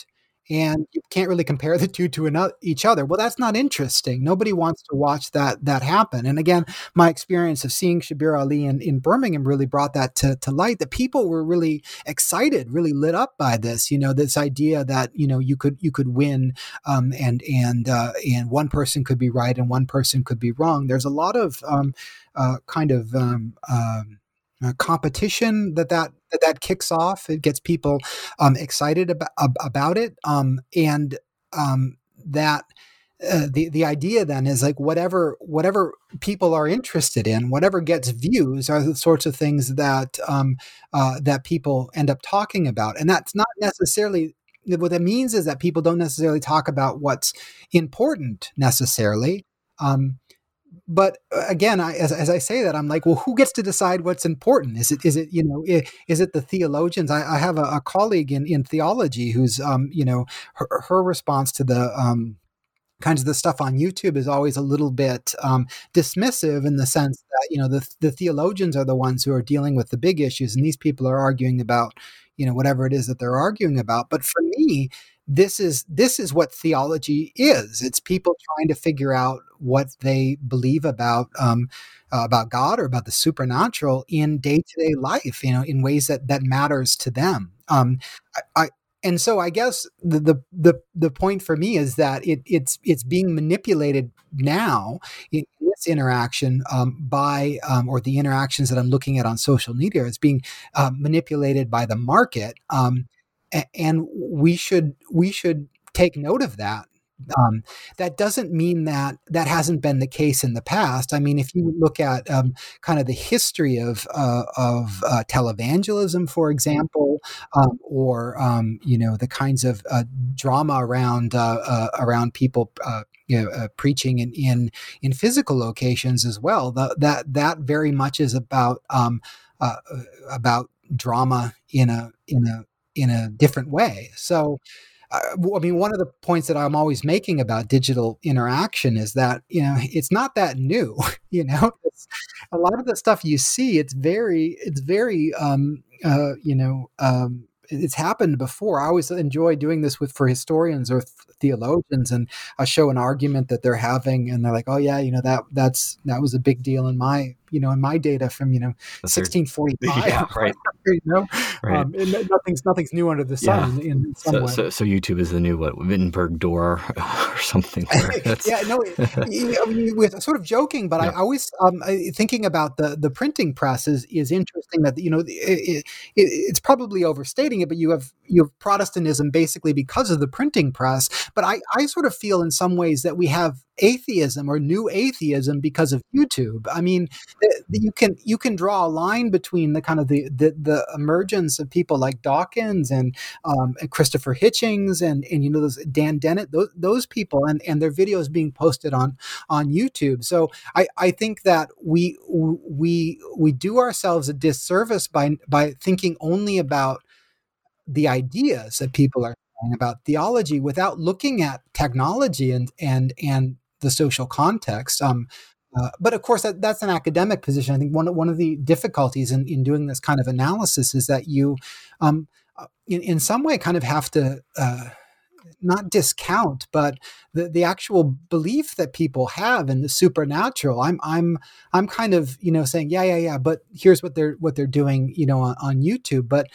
and you can't really compare the two to ano- each other. Well, that's not interesting. Nobody wants to watch that that happen. And again, my experience of seeing Shabir Ali in, in Birmingham really brought that to, to light. The people were really excited, really lit up by this. You know, this idea that you know you could you could win, um, and and uh, and one person could be right and one person could be wrong. There's a lot of um, uh, kind of um, um, uh, competition that that that that kicks off. It gets people um, excited about about it, um, and um, that uh, the the idea then is like whatever whatever people are interested in, whatever gets views, are the sorts of things that um, uh, that people end up talking about, and that's not necessarily. What that means is that people don't necessarily talk about what's important necessarily. Um, but uh, again, I, as, as I say that, I'm like, well, who gets to decide what's important? Is it, is it, you know, i- is it the theologians? I, I have a, a colleague in, in theology who's, um, you know, her, her response to the, um, kinds of the stuff on YouTube is always a little bit um, dismissive in the sense that, you know, the, the theologians are the ones who are dealing with the big issues, and these people are arguing about, you know, whatever it is that they're arguing about. But for me, this is this is what theology is. It's people trying to figure out what they believe about um, uh, about God or about the supernatural in day to day life, you know, in ways that that matters to them. Um, I, I and so I guess the, the the the point for me is that it it's it's being manipulated now in this interaction um, by um, or the interactions that I'm looking at on social media is being uh, manipulated by the market. Um, and we should we should take note of that. Um, that doesn't mean that that hasn't been the case in the past. I mean, if you look at um, kind of the history of uh, of uh, televangelism, for example, um, or um, you know the kinds of uh, drama around uh, uh, around people. Uh, you know, uh, preaching in, in in physical locations as well. The, that that very much is about um, uh, about drama in a in a in a different way. So, uh, I mean, one of the points that I'm always making about digital interaction is that, you know, it's not that new, you know, it's, a lot of the stuff you see, it's very, it's very, um, uh, you know, um, it's happened before. I always enjoy doing this with for historians or th- theologians, and I show an argument that they're having, and they're like, "Oh yeah, you know that that's that was a big deal in my you know in my data from you know sixteen forty-five." Yeah, right. You know, Right. um, and nothing's nothing's new under the sun Yeah. in, in some So, way. so, so YouTube is the new what Wittenberg door or something. Where that's, Yeah, no, it- you- I mean, we're sort of joking, but I Yeah. always um, I- thinking about the the printing press is is interesting. That you know, it, it, it's probably overstating it, but you have you have Protestantism basically because of the printing press. But I I sort of feel in some ways that we have atheism or new atheism because of YouTube. I mean, the, the, you can you can draw a line between the kind of the the, the emergence of people like Dawkins and, um, and Christopher Hitchens and and you know those Dan Dennett, those those people and and their videos being posted on on YouTube. So I I think that we we we do ourselves a disservice by by thinking only about the ideas that people are saying about theology without looking at technology and and and the social context. Um, uh, but of course, that, that's an academic position. I think one of, one of the difficulties in, in doing this kind of analysis is that you, um, uh, in, in some way, kind of have to uh, not discount, but the, the actual belief that people have in the supernatural. I'm I'm I'm kind of you know saying yeah yeah yeah, but here's what they're what they're doing you know on, on YouTube, but.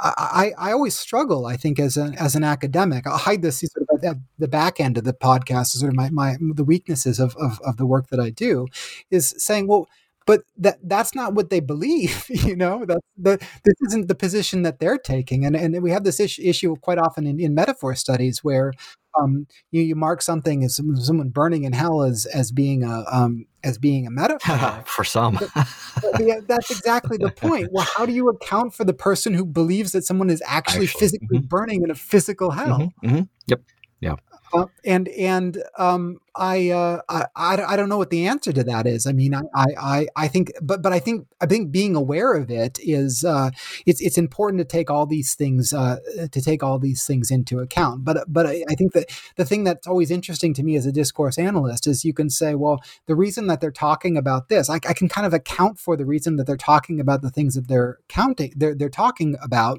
I, I always struggle, I think, as an as an academic. I'll hide this sort of at the back end of the podcast, sort of my, my the weaknesses of, of, of the work that I do, is saying, well, but that that's not what they believe, you know. That's the this isn't the position that they're taking, and and we have this issue, issue quite often in, in metaphor studies where um, you you mark something as someone burning in hell as as being a um, as being a metaphor. for some. But yeah, that's exactly the point. Well, how do you account for the person who believes that someone is actually, Actually, physically mhm. burning in a physical hell? Mhm, mhm. Yep. Yeah. Uh, and and um, I, uh, I I I don't know what the answer to that is. I mean, I I I think, but but I think I think being aware of it is uh, it's it's important to take all these things uh, to take all these things into account. But but I, I think that the thing that's always interesting to me as a discourse analyst is you can say, well, the reason that they're talking about this, I, I can kind of account for the reason that they're talking about the things that they're counting they're they're talking about.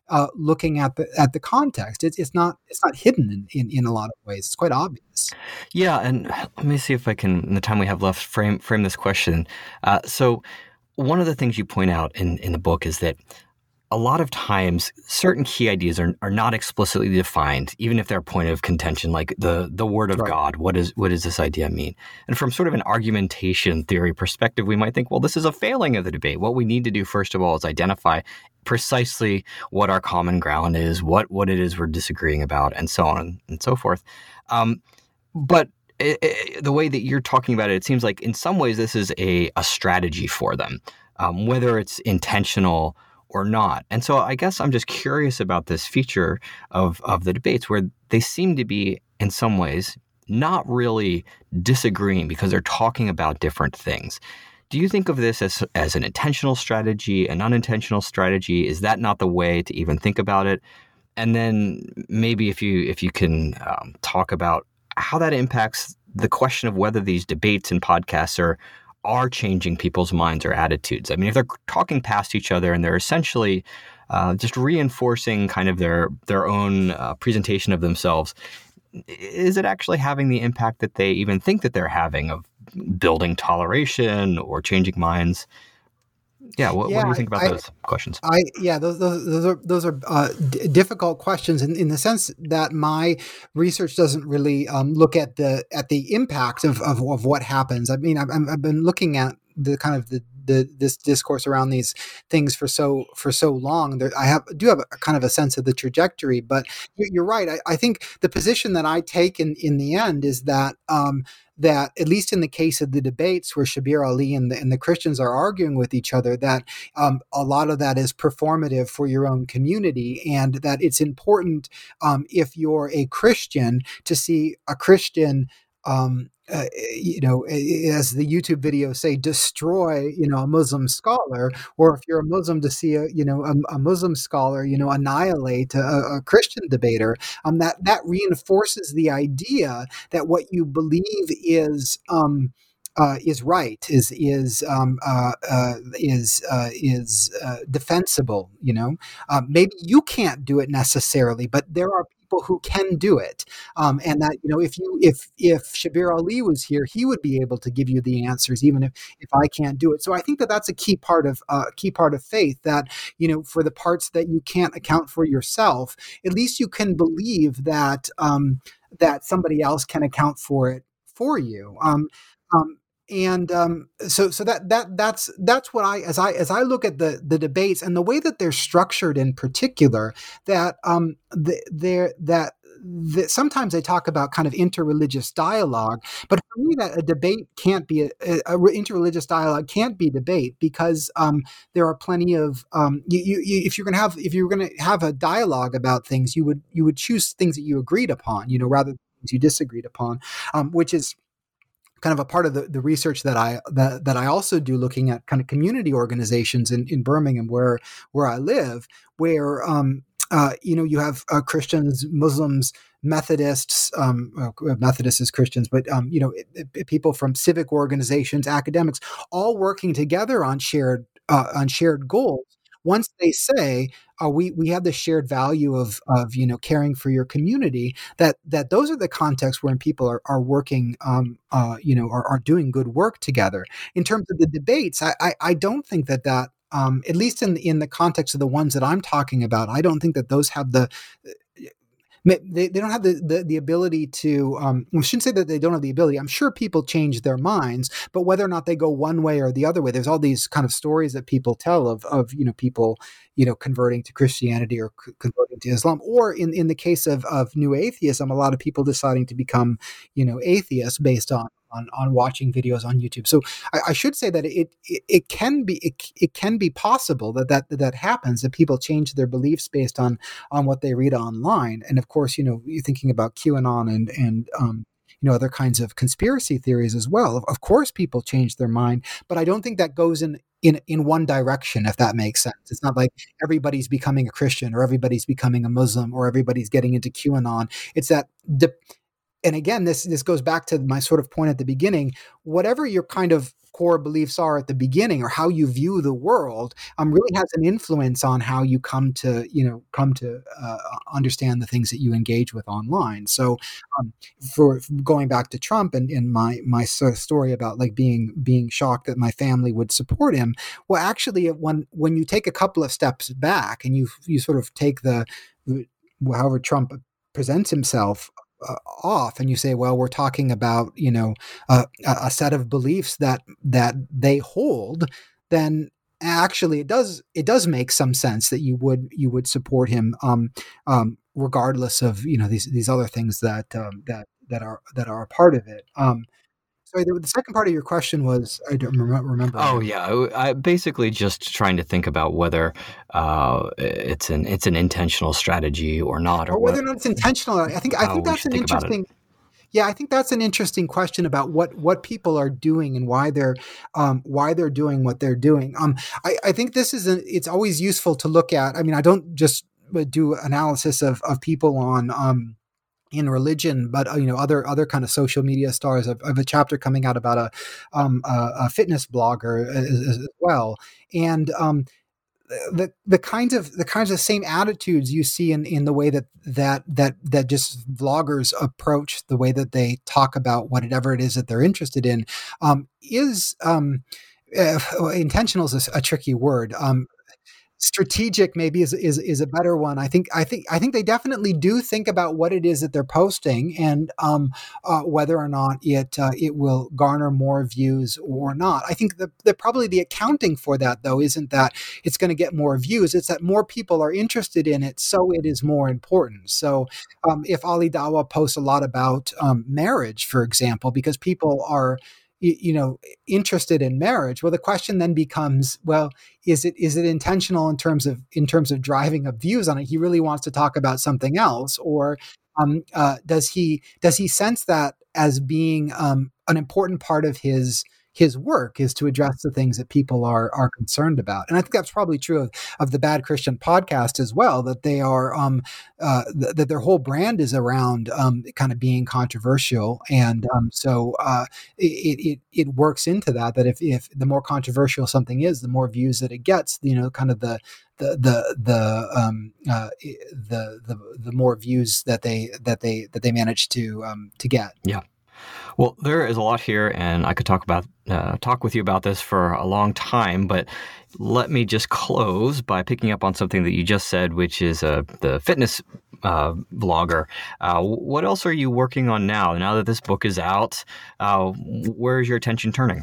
uh, looking at the at the context. It's it's not it's not hidden in, in, in a lot of ways. It's quite obvious. Yeah, and let me see if I can, in the time we have left, frame frame this question. Uh, so, one of the things you point out in, in the book is that a lot of times certain key ideas are, are not explicitly defined, even if they're a point of contention, like the, the word of Right. God. What is what does this idea mean? And from sort of an argumentation theory perspective, we might think, well, this is a failing of the debate. What we need to do, first of all, is identify precisely what our common ground is, what, what it is we're disagreeing about, and so on and so forth. Um, but it, it, the way that you're talking about it, it seems like in some ways this is a, a strategy for them, um, whether it's intentional or not. And so I guess I'm just curious about this feature of, of the debates where they seem to be, in some ways, not really disagreeing because they're talking about different things. Do you think of this as, as an intentional strategy, an unintentional strategy? Is that not the way to even think about it? And then maybe if you if you can um, talk about how that impacts the question of whether these debates and podcasts are are changing people's minds or attitudes. I mean, if they're talking past each other and they're essentially uh, just reinforcing kind of their their own uh, presentation of themselves, is it actually having the impact that they even think that they're having of building toleration or changing minds? Yeah, what, Yeah, what do you think about I, those questions? I yeah, those those those are those are uh, d- difficult questions in, in the sense that my research doesn't really um, look at the at the impact of, of, of what happens. I mean, I've, I've been looking at the kind of the, the this discourse around these things for so for so long. There, I have do have a kind of a sense of the trajectory, but you're, you're right. I, I think the position that I take in in the end is that. Um, that at least in the case of the debates where Shabir Ali and the, and the Christians are arguing with each other, that um, a lot of that is performative for your own community, and that it's important um, if you're a Christian to see a Christian um, uh, you know, as the YouTube videos say, destroy, you know, a Muslim scholar, or if you're a Muslim to see a, you know, a, a Muslim scholar, you know, annihilate a, a Christian debater, um, that, that reinforces the idea that what you believe is, um, uh, is right, is is um, uh, uh, is uh, is uh, defensible. You know, uh, maybe you can't do it necessarily, but there are people who can do it, um, and that you know, if you if if Shabir Ali was here, he would be able to give you the answers, even if if I can't do it. So I think that that's a key part of uh, key part of faith. That you know, for the parts that you can't account for yourself, at least you can believe that um, that somebody else can account for it for you. Um, um, and um, so, so that that that's that's what I as I as I look at the the debates and the way that they're structured in particular, that um, the, they're that. The, sometimes they talk about kind of interreligious dialogue, but for me, that a debate can't be a, a, a interreligious dialogue can't be debate because um, there are plenty of um, you, you, you, if you're going to have if you're going to have a dialogue about things, you would you would choose things that you agreed upon, you know, rather than things you disagreed upon, um, which is kind of a part of the, the research that I that, that I also do, looking at kind of community organizations in, in Birmingham, where where I live, where um, uh, you know, you have uh, Christians, Muslims, Methodists, um, well, Methodists as Christians, but um, you know, it, it, people from civic organizations, academics, all working together on shared uh, on shared goals. Once they say, uh, we we have the shared value of of you know caring for your community, that that those are the contexts where people are are working, um, uh, you know, are, are doing good work together. In terms of the debates, I I, I don't think that that um, at least in in the context of the ones that I'm talking about, I don't think that those have the they, they don't have the, the, the ability to, um, I shouldn't say that they don't have the ability. I'm sure people change their minds, but whether or not they go one way or the other way, there's all these kind of stories that people tell of, of you know, people, you know, converting to Christianity or c- converting to Islam, or in, in the case of, of new atheism, a lot of people deciding to become, you know, atheists based on On, on watching videos on YouTube. So I, I should say that it it, it can be it, it can be possible that, that that happens, that people change their beliefs based on on what they read online. And of course, you know, you're thinking about QAnon and and um, you know, other kinds of conspiracy theories as well. Of, of course, people change their mind, but I don't think that goes in in in one direction, if that makes sense. It's not like everybody's becoming a Christian or everybody's becoming a Muslim or everybody's getting into QAnon. It's that. De- And again, this this goes back to my sort of point at the beginning. Whatever your kind of core beliefs are at the beginning, or how you view the world, um, really has an influence on how you come to, you know, come to uh, understand the things that you engage with online. So, um, for going back to Trump and, and my my sort of story about like being being shocked that my family would support him. Well, actually, when when you take a couple of steps back and you you sort of take the however Trump presents himself uh, off, and you say, well, we're talking about, you know, uh, a set of beliefs that that they hold, then actually it does it does make some sense that you would you would support him, um, um, regardless of, you know, these these other things that um, that that are that are a part of it. Um, sorry, the, the second part of your question was, I don't remember. remember Oh now. yeah, I, I basically just trying to think about whether uh, it's an it's an intentional strategy or not, or Or whether what or not it's intentional. I think I how think we that's should an think about it. interesting. Yeah, I think that's an interesting question about what what people are doing and why they're um, why they're doing what they're doing. Um, I, I think this is a, it's always useful to look at. I mean, I don't just uh, do analysis of of people on. Um, in religion, but uh, you know, other other kind of social media stars. I have a chapter coming out about a um, a, a fitness blogger as, as well, and um, the the kinds of the kinds of same attitudes you see in, in the way that that that that just vloggers approach the way that they talk about whatever it is that they're interested in, um, is um, uh, intentional is a, a tricky word. Um, strategic maybe is, is is a better one. I think I think I think they definitely do think about what it is that they're posting, and um, uh, whether or not it uh, it will garner more views or not. I think that the, probably the accounting for that though isn't that it's going to get more views. It's that more people are interested in it, so it is more important. So um, if Ali Dawah posts a lot about um, marriage, for example, because people are you know interested in marriage, well, the question then becomes, well, is it is it intentional in terms of in terms of driving up views on it? He really wants to talk about something else, or um, uh, does he does he sense that as being um, an important part of his his work is to address the things that people are are concerned about? And I think that's probably true of, of the Bad Christian podcast as well, that they are um, uh, th- that their whole brand is around um, kind of being controversial, and um, so uh, it, it it works into that. That if if the more controversial something is, the more views that it gets. You know, kind of the the the the um, uh, the, the the more views that they that they that they manage to um, to get. Yeah. Well, there is a lot here, and I could talk about uh, talk with you about this for a long time. But let me just close by picking up on something that you just said, which is uh, the fitness uh, vlogger. Uh, what else are you working on now? Now that this book is out, uh, where is your attention turning?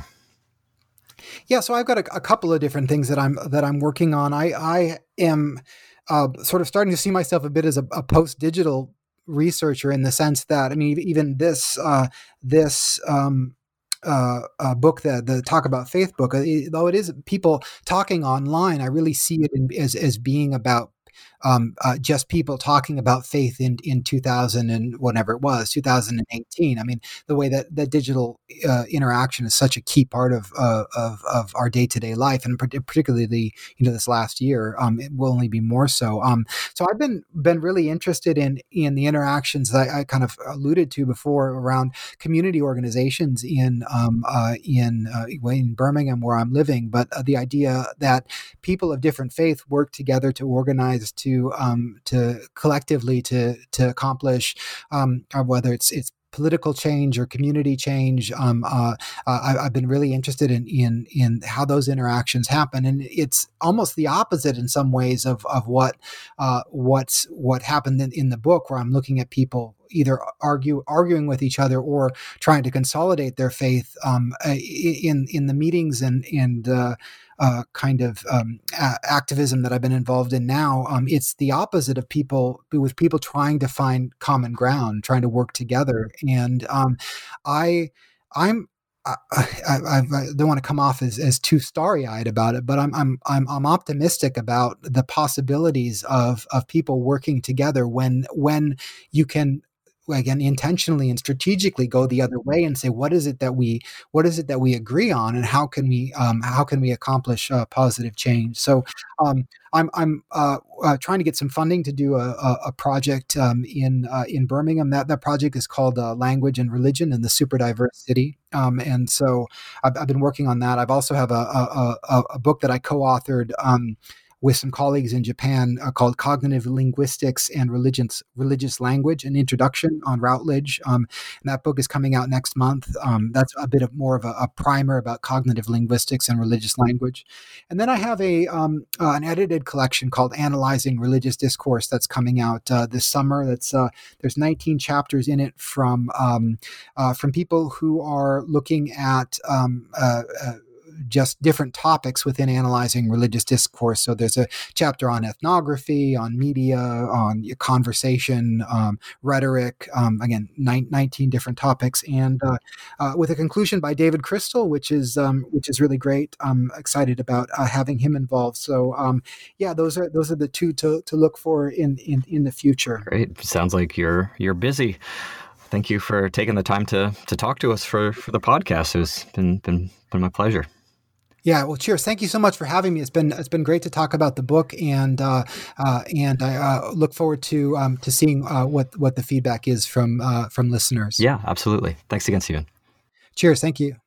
Yeah, so I've got a, a couple of different things that I'm that I'm working on. I I am uh, sort of starting to see myself a bit as a, a post-digital researcher, in the sense that, I mean, even this uh, this um, uh, uh, book, the the Talk About Faith book, uh, it- though it is people talking online, I really see it in, as as being about um, uh, just people talking about faith in in two thousand and whatever it was, two thousand eighteen. I mean, the way that that digital uh, interaction is such a key part of uh, of of our day to day life, and particularly the you know this last year, um, it will only be more so. Um, so I've been been really interested in in the interactions that I, I kind of alluded to before around community organizations in um, uh, in uh, in Birmingham, where I'm living, but uh, the idea that people of different faith work together to organize to um, to collectively to to accomplish um, or whether it's it's political change or community change. Um, uh, uh, I, I've been really interested in in in how those interactions happen, and it's almost the opposite in some ways of of what uh, what's what happened in, in the book, where I'm looking at people either argue arguing with each other or trying to consolidate their faith um, in in the meetings and and uh, uh, kind of um, a- activism that I've been involved in now. Um, it's the opposite of people with people trying to find common ground, trying to work together. And um, I I'm I, I, I don't want to come off as, as too starry-eyed about it, but I'm I'm I'm I'm optimistic about the possibilities of of people working together when when you can again, intentionally and strategically go the other way and say, what is it that we, what is it that we agree on, and how can we, um, how can we accomplish uh, positive change? So, um, I'm, I'm uh, uh, trying to get some funding to do a, a, a project um, in uh, in Birmingham. That that project is called uh, Language and Religion in the Super Diverse City, um, and so I've, I've been working on that. I've also have a a, a, a book that I co-authored Um, with some colleagues in Japan uh, called Cognitive Linguistics and Religions, Religious Language, an Introduction on Routledge. Um, and that book is coming out next month. Um, that's a bit of more of a, a primer about cognitive linguistics and religious language. And then I have a um, uh, an edited collection called Analyzing Religious Discourse that's coming out uh, this summer. That's uh, there's nineteen chapters in it from um, uh, from people who are looking at um, uh, uh, just different topics within analyzing religious discourse. So there's a chapter on ethnography, on media, on conversation, um, rhetoric, um, again, nine, nineteen different topics, and uh, uh, with a conclusion by David Crystal, which is um, which is really great. I'm excited about uh, having him involved. So um, yeah, those are those are the two to, to look for in, in in the future. Great. Sounds like you're you're busy. Thank you for taking the time to to talk to us for, for the podcast. It's been been been my pleasure. Yeah, well, cheers. Thank you so much for having me. It's been it's been great to talk about the book, and uh, uh, and I uh, look forward to um, to seeing uh, what what the feedback is from uh, from listeners. Yeah, absolutely. Thanks again, Stephen. Cheers. Thank you.